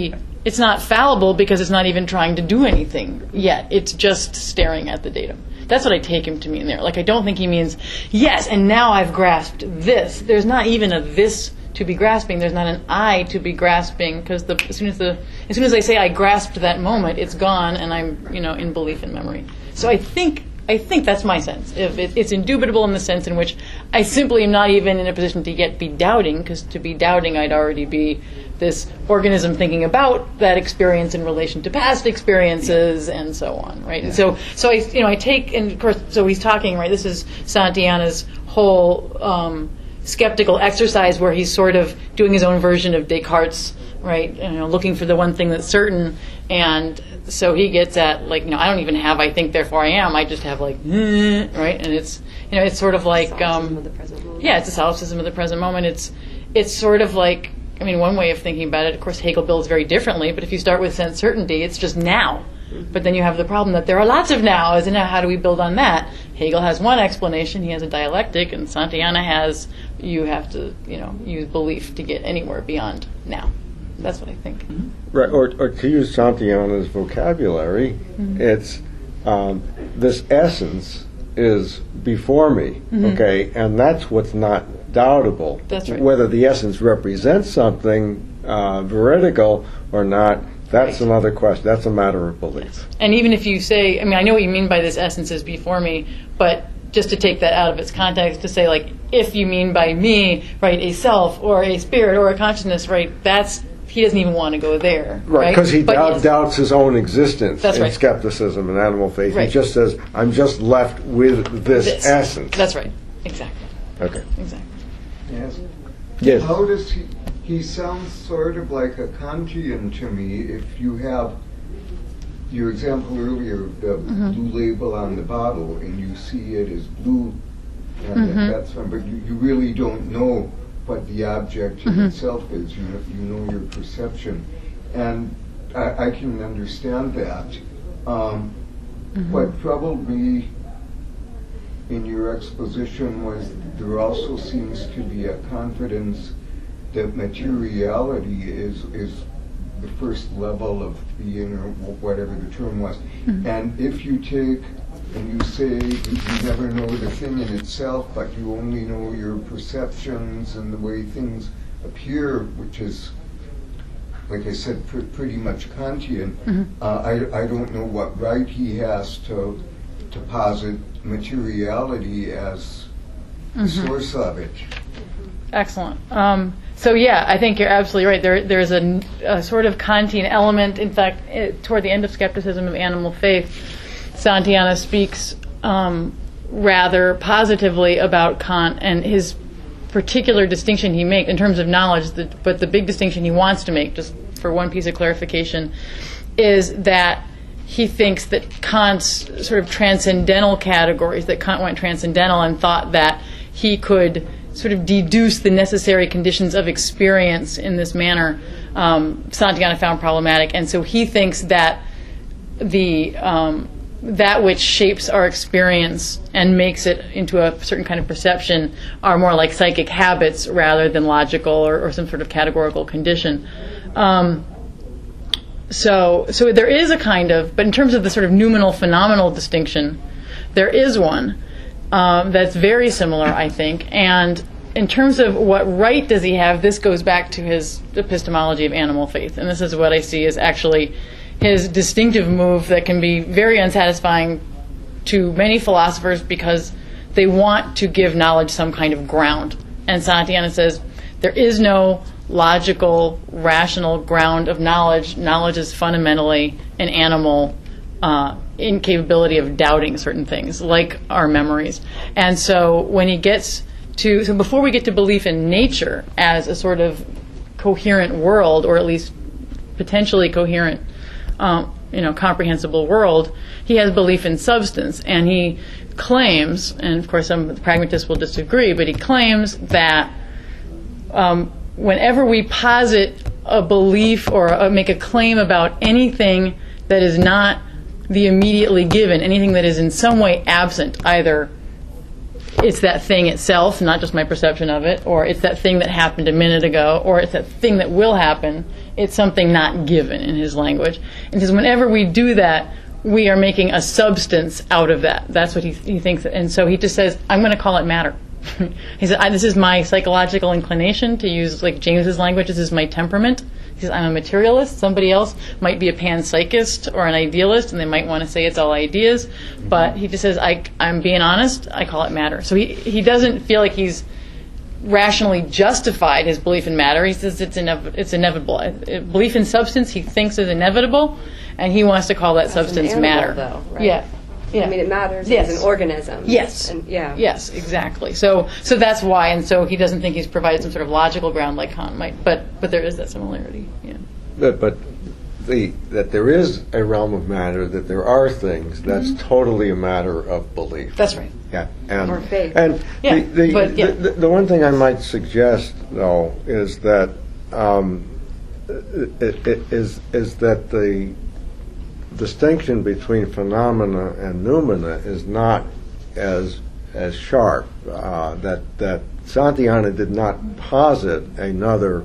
it's not fallible because it's not even trying to do anything yet. It's just staring at the datum. That's what I take him to mean there. Like, I don't think he means, yes, and now I've grasped this. There's not even a this to be grasping. There's not an I to be grasping, because the, as soon as the as soon as I say I grasped that moment, it's gone, and I'm, you know, in belief and memory. So I think I think that's my sense. If it, it's indubitable in the sense in which I simply am not even in a position to yet be doubting, because to be doubting, I'd already be this organism thinking about that experience in relation to past experiences and so on, right? Yeah. And so, so I, you know, I take, and of course, so he's talking, right? This is Santayana's whole um, skeptical exercise, where he's sort of doing his own version of Descartes, right? You know, looking for the one thing that's certain, and so he gets at, like, you know, I don't even have I think therefore I am. I just have like, right? And it's, you know, it's sort of like, um, of the present moment. yeah, it's a solipsism of the present moment. It's, it's sort of like, I mean, one way of thinking about it, of course, Hegel builds very differently, but if you start with sense certainty, it's just now. But then you have the problem that there are lots of nows, and now how do we build on that? Hegel has one explanation, he has a dialectic, and Santayana has, you have to, you know, use belief to get anywhere beyond now. That's what I think. Right, or, or to use Santayana's vocabulary, mm-hmm. it's um, this essence is before me, mm-hmm. okay, and that's what's not doubtable. That's right. Whether the essence represents something uh, veridical or not, that's right. Another question. That's a matter of belief. Yes. And even if you say, I mean, I know what you mean by this essence is before me, but just to take that out of its context, to say, like, if you mean by me, right, a self or a spirit or a consciousness, right, that's, he doesn't even want to go there. Right, because right? he doubt, yes. doubts his own existence that's in right. skepticism and animal faith. Right. He just says, I'm just left with this, this essence. That's right. Exactly. Okay. Exactly. Yes. Yes. How does he, he sounds sort of like a Kantian to me. If you have your example earlier, the mm-hmm. blue label on the bottle, and you see it as blue, and mm-hmm. that's fine, but you, you really don't know what the object mm-hmm. in itself is. You know, you know your perception. And I, I can understand that. Um, mm-hmm. What troubled me in your exposition was there also seems to be a confidence that materiality is is the first level of being, or whatever the term was. Mm-hmm. And if you take and you say you never know the thing in itself, but you only know your perceptions and the way things appear, which is, like I said, pr- pretty much Kantian, mm-hmm. uh, I, I don't know what right he has to to posit materiality as the mm-hmm. source of it. Excellent. Um, so yeah, I think you're absolutely right. There, there's a, a sort of Kantian element. In fact, it, toward the end of Skepticism of Animal Faith, Santayana speaks um, rather positively about Kant and his particular distinction he makes in terms of knowledge. The, but the big distinction he wants to make, just for one piece of clarification, is that he thinks that Kant's sort of transcendental categories, that Kant went transcendental and thought that he could sort of deduce the necessary conditions of experience in this manner, um, Santayana found problematic. And so he thinks that the um, that which shapes our experience and makes it into a certain kind of perception are more like psychic habits rather than logical or, or some sort of categorical condition. Um, so, so there is a kind of, but in terms of the sort of noumenal phenomenal distinction, there is one um, that's very similar, I think. And in terms of what right does he have, this goes back to his epistemology of animal faith, and this is what I see as actually his distinctive move that can be very unsatisfying to many philosophers because they want to give knowledge some kind of ground. And Santayana says there is no logical, rational ground of knowledge. Knowledge is fundamentally an animal uh, incapability of doubting certain things, like our memories. And so when he gets to, so before we get to belief in nature as a sort of coherent world, or at least potentially coherent, Um, you know, comprehensible world, he has belief in substance, and he claims, and of course some pragmatists will disagree, but he claims that um, whenever we posit a belief or a, make a claim about anything that is not the immediately given, anything that is in some way absent, either it's that thing itself, not just my perception of it, or it's that thing that happened a minute ago, or it's that thing that will happen. It's something not given in his language. And because whenever we do that, we are making a substance out of that. That's what he, he thinks. And so he just says, I'm going to call it matter. He said, I, this is my psychological inclination, to use like James's language. This is my temperament. He says, I'm a materialist. Somebody else might be a panpsychist or an idealist, and they might want to say it's all ideas. But he just says, I, I'm being honest. I call it matter. So he, he doesn't feel like he's rationally justified his belief in matter. He says it's, inev- it's inevitable. Uh, Belief in substance he thinks is inevitable, and he wants to call that As substance an animal, matter. though, right? Yeah. Yeah. I mean, it matters Yes. as an organism. Yes. And, yeah. Yes, exactly. So, so that's why, and so he doesn't think he's provided some sort of logical ground like Kant might. But, but there is that similarity. Yeah. But, but the that there is a realm of matter, that there are things, that's totally a matter of belief. That's right. Yeah, and Or faith. and Yeah, the, the, but, yeah. the, the one thing I might suggest, though, is that um, it, it, is is that the distinction between phenomena and noumena is not as as sharp. Uh, that that Santayana did not posit another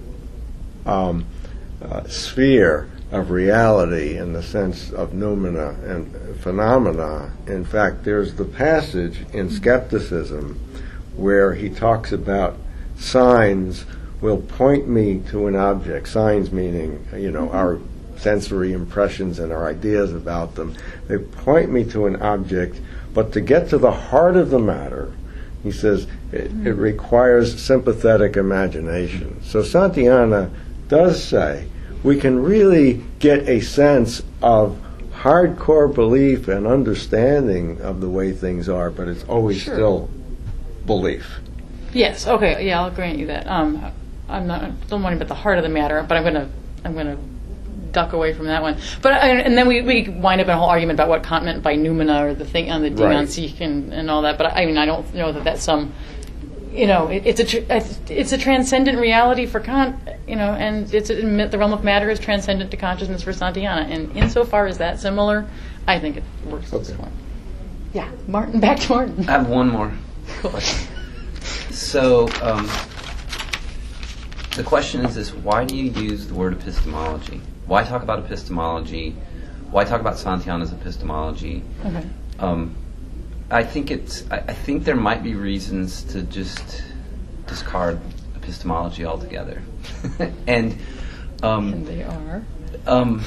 um, uh, sphere of reality in the sense of noumena and phenomena. In fact, there's the passage in Skepticism where he talks about signs will point me to an object. Signs meaning, you know, our sensory impressions and our ideas about them. They point me to an object, but to get to the heart of the matter, he says, it, it requires sympathetic imagination. So Santayana does say we can really get a sense of hardcore belief and understanding of the way things are, but it's always Sure. still belief. Yes. Okay. Yeah, I'll grant you that. Um, I'm not. I don't want about the heart of the matter, but I'm gonna. I'm gonna duck away from that one. But I, and then we, we wind up in a whole argument about what Kant meant by noumena or the thing on the Right. Dionysiac and, and all that. But I mean, I don't know that that's some. You know, it, it's a tr- it's a transcendent reality for Kant. You know, and it's a, the realm of matter is transcendent to consciousness for Santayana. And insofar as that similar, I think it works this Okay. way. Yeah, Martin. Back to Martin. I have one more question. So, um, the question is this: why do you use the word epistemology? Why talk about epistemology? Why talk about Santayana's epistemology? Okay. Um, I think it's. I, I think there might be reasons to just discard epistemology altogether, and um, And they are. um,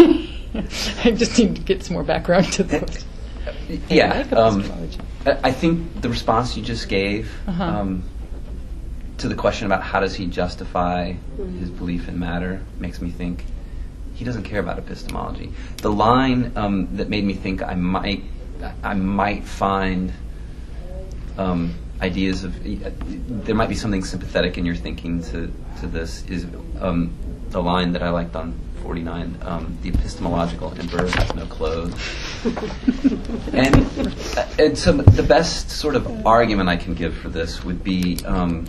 I just need to get some more background to the book. yeah. I like Um, epistemology. I I think the response you just gave Uh-huh. um, to the question about how does he justify his belief in matter makes me think he doesn't care about epistemology. The line um, that made me think I might I might find um, ideas of uh, there might be something sympathetic in your thinking to to this is um, the line that I liked on forty-nine. Um, the epistemological emperor has no clothes. and uh, and so the best sort of argument I can give for this would be um,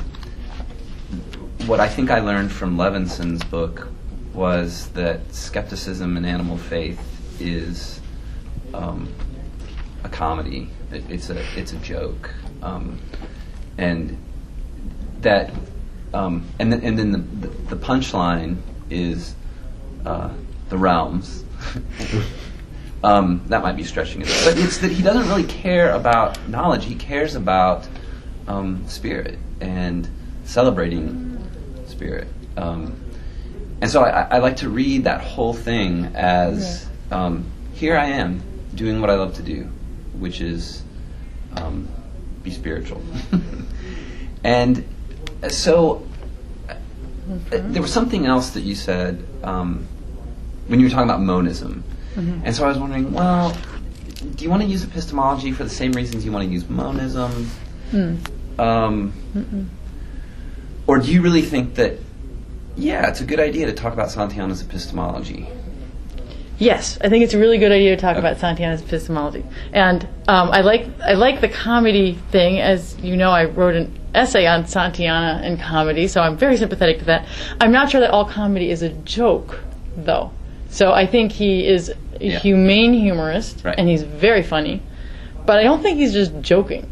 what I think I learned from Levinson's book was that skepticism and animal faith is um, a comedy. It, it's a it's a joke, um, and that um, and then and then the the, the punchline is uh, the realms. um, that might be stretching it, but it's that he doesn't really care about knowledge. He cares about um, spirit and celebrating spirit. Um, and so I, I like to read that whole thing as um, here I am doing what I love to do, which is um, be spiritual. And so uh, there was something else that you said um, when you were talking about monism. Mm-hmm. And so I was wondering, well, do you want to use epistemology for the same reasons you want to use monism? Mm. Um, or do you really think that, yeah, it's a good idea to talk about Santayana's epistemology? Yes, I think it's a really good idea to talk Okay. about Santayana's epistemology, and um, I like I like the comedy thing. As you know, I wrote an essay on Santayana and comedy, so I'm very sympathetic to that. I'm not sure that all comedy is a joke, though. So I think he is a Yeah. humane humorist, Right. and he's very funny, but I don't think he's just joking.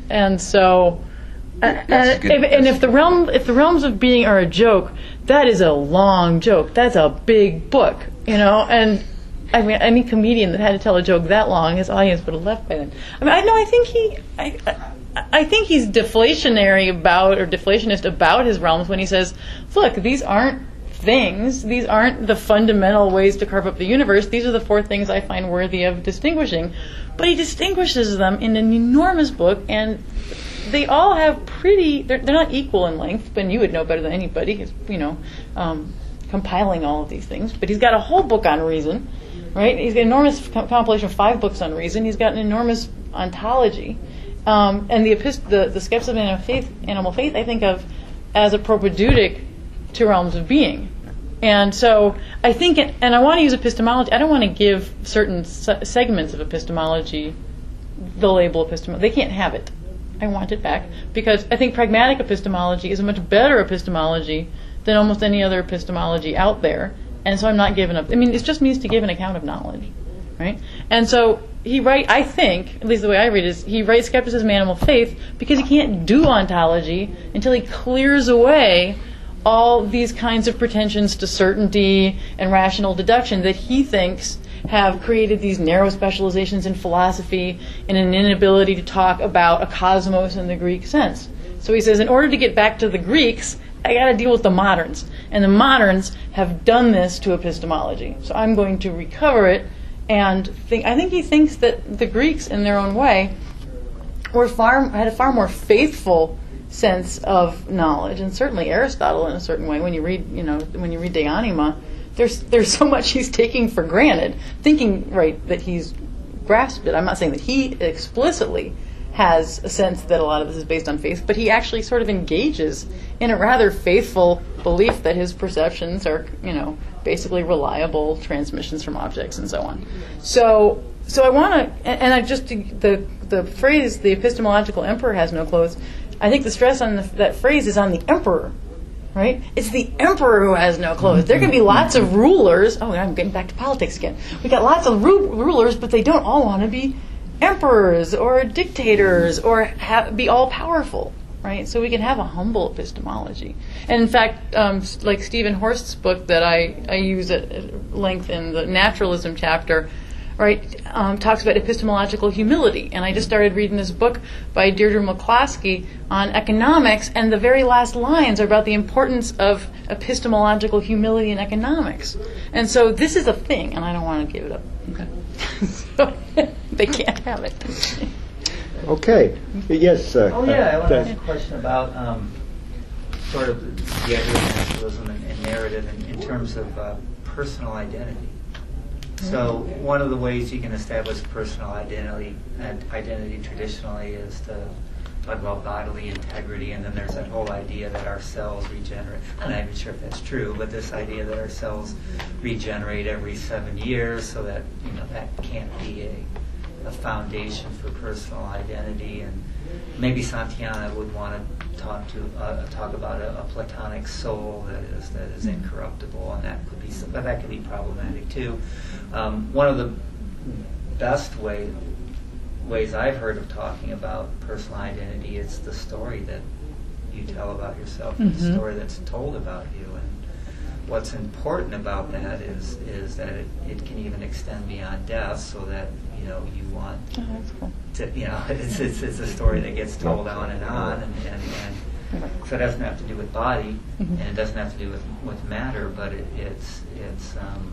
And so, That's and, good. if, and if the realm, if the realms of being are a joke, that is a long joke. That's a big book, you know. And I mean, any comedian that had to tell a joke that long, his audience would have left by then. I mean, I know. I think he, I, I, I think he's deflationary about or deflationist about his realms when he says, "Look, these aren't things. These aren't the fundamental ways to carve up the universe. These are the four things I find worthy of distinguishing." But he distinguishes them in an enormous book, and they all have pretty. They're, they're not equal in length, but you would know better than anybody. He's, you know, um, compiling all of these things. But he's got a whole book on reason, right? He's got an enormous com- compilation of five books on reason. He's got an enormous ontology, um, and the, epist- the the Skepticism of Animal Faith, Animal Faith, I think of as a propedeutic to realms of being. And so I think, it, and I want to use epistemology. I don't want to give certain se- segments of epistemology the label epistemology. They can't have it. I want it back because I think pragmatic epistemology is a much better epistemology than almost any other epistemology out there. And so I'm not giving up. I mean, it just means to give an account of knowledge, right? And so he write. I think, at least the way I read it, is he writes Skepticism of Animal Faith because he can't do ontology until he clears away all these kinds of pretensions to certainty and rational deduction that he thinks have created these narrow specializations in philosophy and an inability to talk about a cosmos in the Greek sense. So he says, in order to get back to the Greeks, I got to deal with the moderns. And the moderns have done this to epistemology. So I'm going to recover it and think, I think he thinks that the Greeks, in their own way, were far had a far more faithful sense of knowledge, and certainly Aristotle in a certain way. When you read, you know, when you read De Anima, there's there's so much he's taking for granted, thinking right that he's grasped it. I'm not saying that he explicitly has a sense that a lot of this is based on faith, but he actually sort of engages in a rather faithful belief that his perceptions are, you know, basically reliable transmissions from objects and so on. So, so I want to, and, and I just the the phrase "the epistemological emperor has no clothes." I think the stress on the, that phrase is on the emperor, right? It's the emperor who has no clothes. There can be lots of rulers. Oh, I'm getting back to politics again. We got lots of ru- rulers, but they don't all want to be emperors or dictators or ha- be all powerful, right? So we can have a humble epistemology. And in fact, um, like Stephen Horst's book that I, I use at length in the naturalism chapter, right, um, talks about epistemological humility. And I just started reading this book by Deirdre McCloskey on economics, and the very last lines are about the importance of epistemological humility in economics. And so this is a thing, and I don't want to give it up. Okay. So they can't have it. Okay. Yes. Uh, Oh yeah, I want to uh, ask a question about um, sort of the idea of naturalism and, and narrative in, in terms of uh, personal identity. So one of the ways you can establish personal identity and identity traditionally is to talk about bodily integrity, and then there's that whole idea that our cells regenerate. I'm not even sure if that's true, but this idea that our cells regenerate every seven years, so that you know that can't be a, a foundation for personal identity. And maybe Santayana would want to talk to uh, talk about a, a Platonic soul that is that is incorruptible, and that could be, but that could be problematic too. Um, one of the best way, ways I've heard of talking about personal identity is the story that you tell about yourself, mm-hmm. the story that's told about you. And what's important about that is is that it, it can even extend beyond death, so that you know you want Oh, that's cool. to, you know it's, it's it's a story that gets told on and on, and, and, and so it doesn't have to do with body, mm-hmm. and it doesn't have to do with with matter, but it, it's it's um,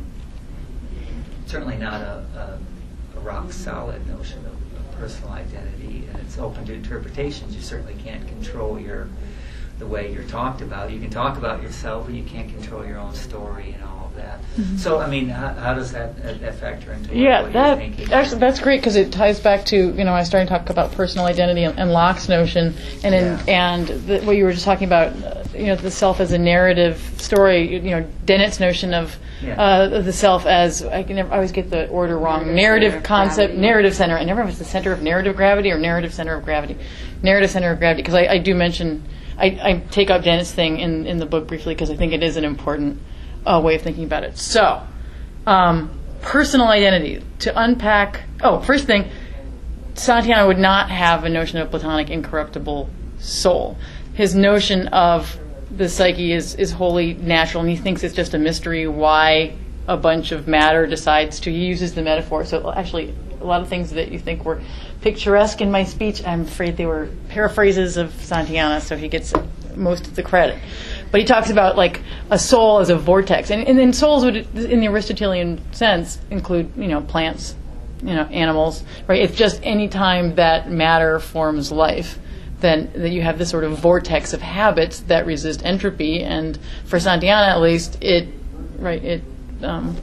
certainly not a, a, a rock solid notion of, of personal identity, and it's open to interpretations. You certainly can't control your the way you're talked about. You can talk about yourself, but you can't control your own story and all of that. Mm-hmm. So, I mean, how, how does that, that factor into what, yeah, what that, you're thinking? Actually, that's great because it ties back to, you know, I started to talk about personal identity and, and Locke's notion, and in, Yeah. and the, what you were just talking about, uh, you know, the self as a narrative story. You know, Dennett's notion of Yeah. uh, the self as, I can never, I always get the order wrong. Narrative, center of concept, gravity. narrative center. I never know if it's the center of narrative gravity or narrative center of gravity. Narrative center of gravity, because I, I do mention. I, I take up Dennett's thing in, in the book briefly because I think it is an important uh, way of thinking about it. So, um, personal identity. To unpack... Oh, first thing, Santayana would not have a notion of Platonic incorruptible soul. His notion of the psyche is, is wholly natural, and he thinks it's just a mystery why a bunch of matter decides to. He uses the metaphor. So actually, a lot of things that you think were picturesque in my speech, I'm afraid they were paraphrases of Santayana, so he gets most of the credit. But he talks about like a soul as a vortex, and, and then souls would, in the Aristotelian sense, include you know plants, you know animals, right? It's just any time that matter forms life, then that you have this sort of vortex of habits that resist entropy, and for Santayana at least, it right it um,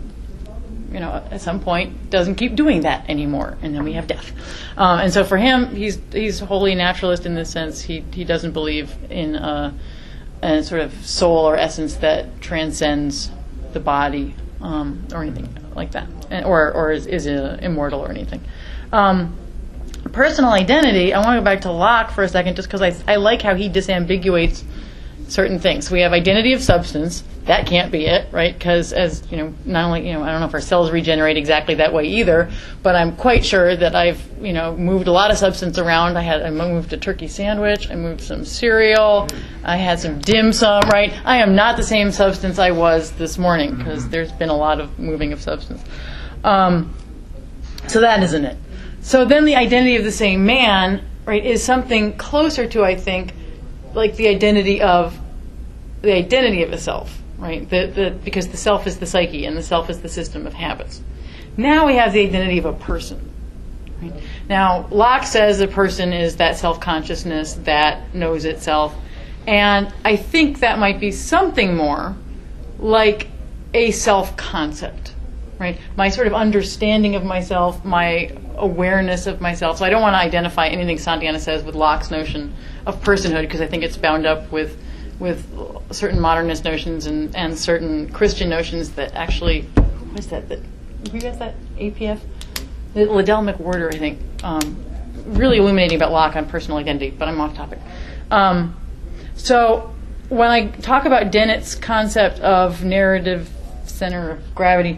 you know at some point doesn't keep doing that anymore, and then we have death. Uh, and so for him, he's he's wholly naturalist in this sense. He he doesn't believe in a, a sort of soul or essence that transcends the body um, or anything like that, and, or or is, is uh, immortal or anything. Um, personal identity. I want to go back to Locke for a second, just because I I like how he disambiguates certain things. So we have identity of substance. That can't be it, right? Because as you know, not only you know, I don't know if our cells regenerate exactly that way either, but I'm quite sure that I've you know moved a lot of substance around. I had I moved a turkey sandwich. I moved some cereal. I had some dim sum. Right? I am not the same substance I was this morning because there's been a lot of moving of substance. Um, so that isn't it. So then the identity of the same man, right, is something closer to, I think, like the identity of the identity of a self. Right, the, the, because the self is the psyche and the self is the system of habits. Now we have the identity of a person. Right? Now, Locke says a person is that self-consciousness that knows itself, and I think that might be something more like a self-concept. Right, my sort of understanding of myself, my awareness of myself. So I don't want to identify anything Santayana says with Locke's notion of personhood, because I think it's bound up with with certain modernist notions and, and certain Christian notions that actually, what is that? That you guys that A P F? The Liddell McWhorter, I think, um, really illuminating about Locke on personal identity. But I'm off topic. Um, so when I talk about Dennett's concept of narrative center of gravity,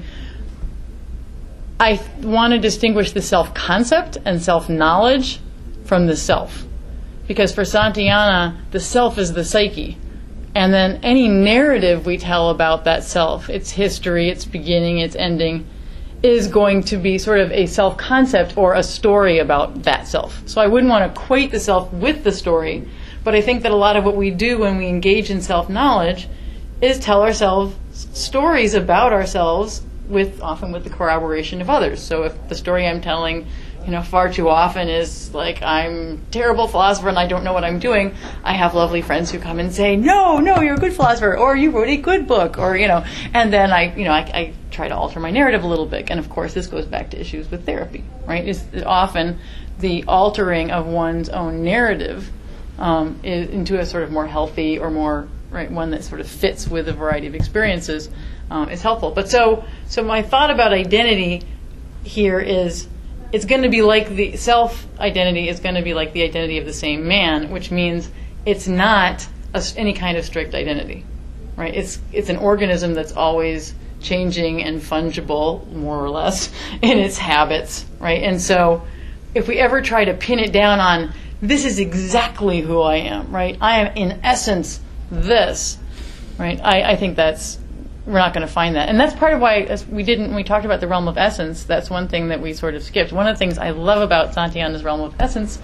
I want to distinguish the self-concept and self-knowledge from the self, because for Santayana, the self is the psyche. And then any narrative we tell about that self, its history, its beginning, its ending, is going to be sort of a self-concept or a story about that self. So I wouldn't want to equate the self with the story, but I think that a lot of what we do when we engage in self-knowledge is tell ourselves stories about ourselves, with often with the corroboration of others. So if the story I'm telling you know, far too often is like, I'm a terrible philosopher and I don't know what I'm doing, I have lovely friends who come and say, no, no, you're a good philosopher, or you wrote a good book, or, you know, and then I, you know, I, I try to alter my narrative a little bit. And of course, this goes back to issues with therapy, right? Is often the altering of one's own narrative um, is, into a sort of more healthy or more, right, one that sort of fits with a variety of experiences um, is helpful. But so, so my thought about identity here is, it's going to be like the self-identity is going to be like the identity of the same man, which means it's not a, any kind of strict identity, right? It's it's an organism that's always changing and fungible, more or less, in its habits, right? And so if we ever try to pin it down on, this is exactly who I am, right? I am, in essence, this, right? I, I think that's, we're not going to find that. And that's part of why as we didn't, when we talked about the realm of essence, that's one thing that we sort of skipped. One of the things I love about Santayana's realm of essence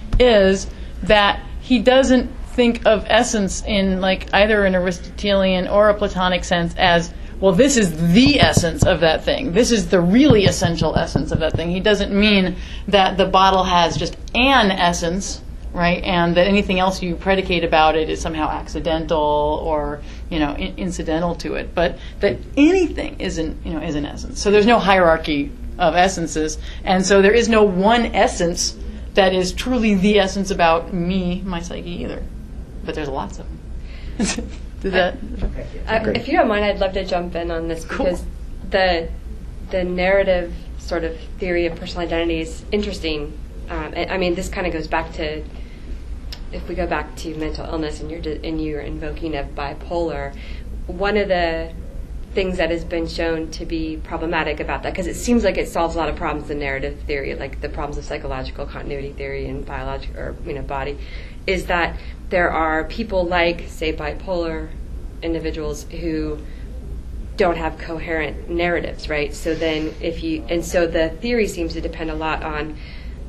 is that he doesn't think of essence in like either an Aristotelian or a Platonic sense as, well, this is the essence of that thing. This is the really essential essence of that thing. He doesn't mean that the bottle has just an essence, right, and that anything else you predicate about it is somehow accidental or, you know, in- incidental to it, but that anything is an, you know, is an essence. So there's no hierarchy of essences, and so there is no one essence that is truly the essence about me, my psyche, either. But there's lots of them. Did that? Uh, if you don't mind, I'd love to jump in on this because cool. the the narrative sort of theory of personal identity is interesting. Um, I mean, this kind of goes back to, if we go back to mental illness and you're de- and you're invoking of bipolar, one of the things that has been shown to be problematic about that, because it seems like it solves a lot of problems in narrative theory, like the problems of psychological continuity theory and biological, or you know, body, is that there are people like, say, bipolar individuals who don't have coherent narratives, right? So then if you, and so the theory seems to depend a lot on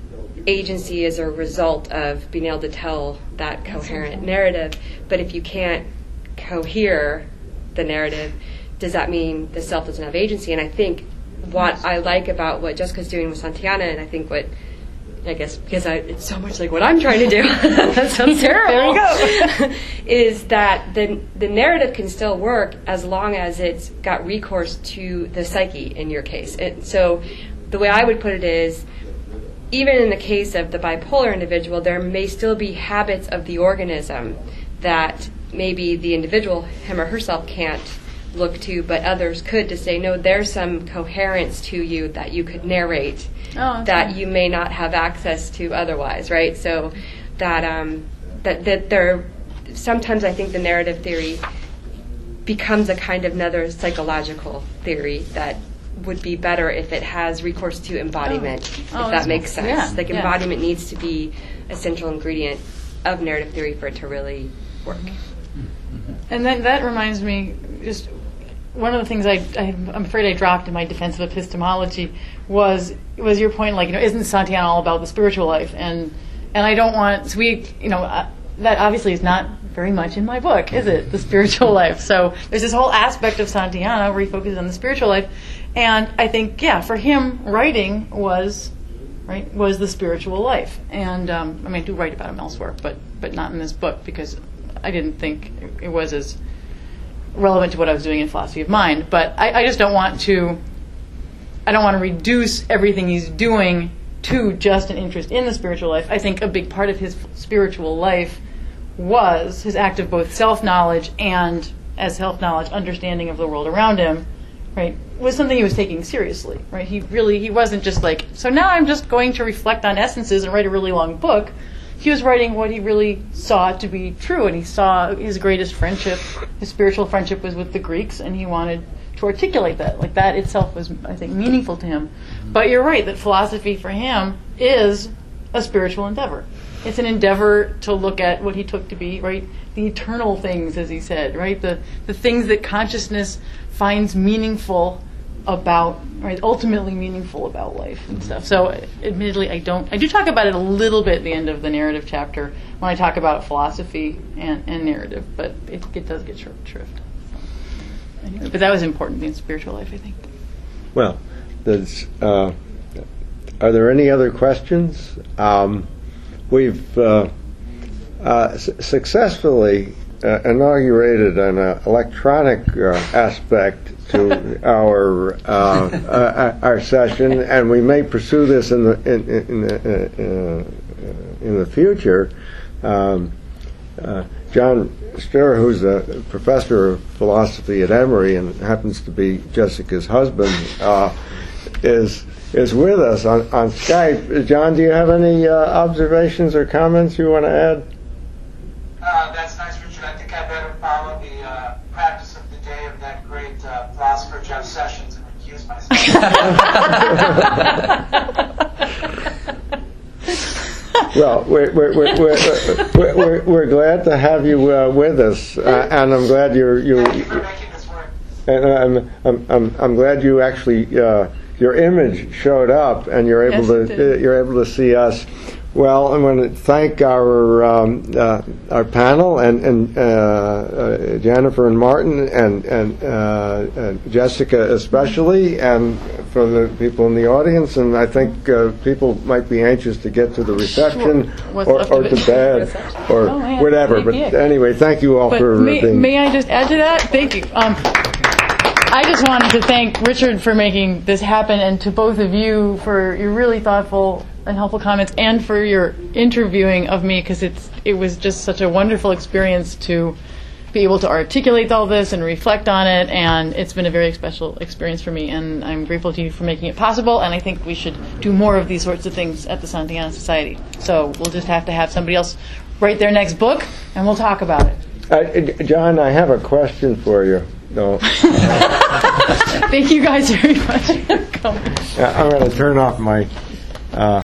agency as a result of being able to tell that coherent narrative. But if you can't cohere the narrative, does that mean the self doesn't have agency? And I think what I like about what Jessica's doing with Santayana, and I think what, I guess because I, it's so much like what I'm trying to do, that sounds terrible, there you go. is that the, the narrative can still work as long as it's got recourse to the psyche in your case. And so the way I would put it is, even in the case of the bipolar individual, there may still be habits of the organism that maybe the individual, him or herself, can't look to, but others could, to say, no, there's some coherence to you that you could narrate oh, that you may not have access to otherwise, right? So that um, that that there, sometimes I think the narrative theory becomes a kind of another psychological theory that would be better if it has recourse to embodiment, oh. Oh, if that makes cool. sense. Yeah. Like yeah. embodiment needs to be a central ingredient of narrative theory for it to really work. And then that reminds me, just one of the things I, I, I'm afraid I dropped in my defense of epistemology was was your point, like, you know, isn't Santayana all about the spiritual life? And and I don't want, so we, you know, uh, that obviously is not very much in my book, is it? The spiritual life. So there's this whole aspect of Santayana where he focuses on the spiritual life. And I think, yeah, for him, writing was, right, was the spiritual life. And um, I mean, I do write about him elsewhere, but but not in this book, because I didn't think it was as relevant to what I was doing in philosophy of mind. But I, I just don't want to, I don't want to reduce everything he's doing to just an interest in the spiritual life. I think a big part of his spiritual life was his act of both self-knowledge and, as self-knowledge, understanding of the world around him, right, was something he was taking seriously, right? He really, he wasn't just like, so now I'm just going to reflect on essences and write a really long book. He was writing what he really saw to be true, and he saw his greatest friendship, his spiritual friendship, was with the Greeks, and he wanted to articulate that. Like, that itself was, I think, meaningful to him. But you're right, that philosophy for him is a spiritual endeavor. It's an endeavor to look at what he took to be, right, the eternal things, as he said, right, the, the things that consciousness finds meaningful about, right, ultimately meaningful about life and stuff. So, admittedly, I don't, I do talk about it a little bit at the end of the narrative chapter when I talk about philosophy and, and narrative, but it, it does get short shrift. So, anyway, but that was important in spiritual life, I think. Well, there's, uh, are there any other questions? Um, we've uh, uh, su- successfully uh, inaugurated an uh, electronic uh, aspect to our uh, uh, our session, and we may pursue this in the in in, the, uh, in the future. Um, uh, John Stirr, who's a professor of philosophy at Emory and happens to be Jessica's husband, uh, is is with us on, on Skype. John, do you have any uh, observations or comments you want to add? Uh, that's nice, Richard. I think I better follow the uh, practice of the day of that great uh, philosopher Jeff Sessions and recuse myself. Well, we're we're we're, we're, we're, we're, we're glad to have you uh, with us, uh, and I'm glad you're you. Thank you for making this work. And I'm I'm I'm, I'm glad you actually uh, your image showed up, and you're able Yes, to uh, you're able to see us. Well, I want to thank our um, uh, our panel and and uh, uh, Jennifer and Martin and and, uh, and Jessica especially, and for the people in the audience. And I think uh, people might be anxious to get to the reception What's or, left or of to it. bed or Oh, man. whatever. But Yeah. anyway, thank you all But for may, being. may I just add to that? Thank you. Um, I just wanted to thank Richard for making this happen, and to both of you for your really thoughtful and helpful comments, and for your interviewing of me, because it's it was just such a wonderful experience to be able to articulate all this and reflect on it, and it's been a very special experience for me, and I'm grateful to you for making it possible, and I think we should do more of these sorts of things at the Santayana Society. So we'll just have to have somebody else write their next book, and we'll talk about it. Uh, John, I have a question for you. No. Thank you guys very much for coming. I'm going to turn off my uh,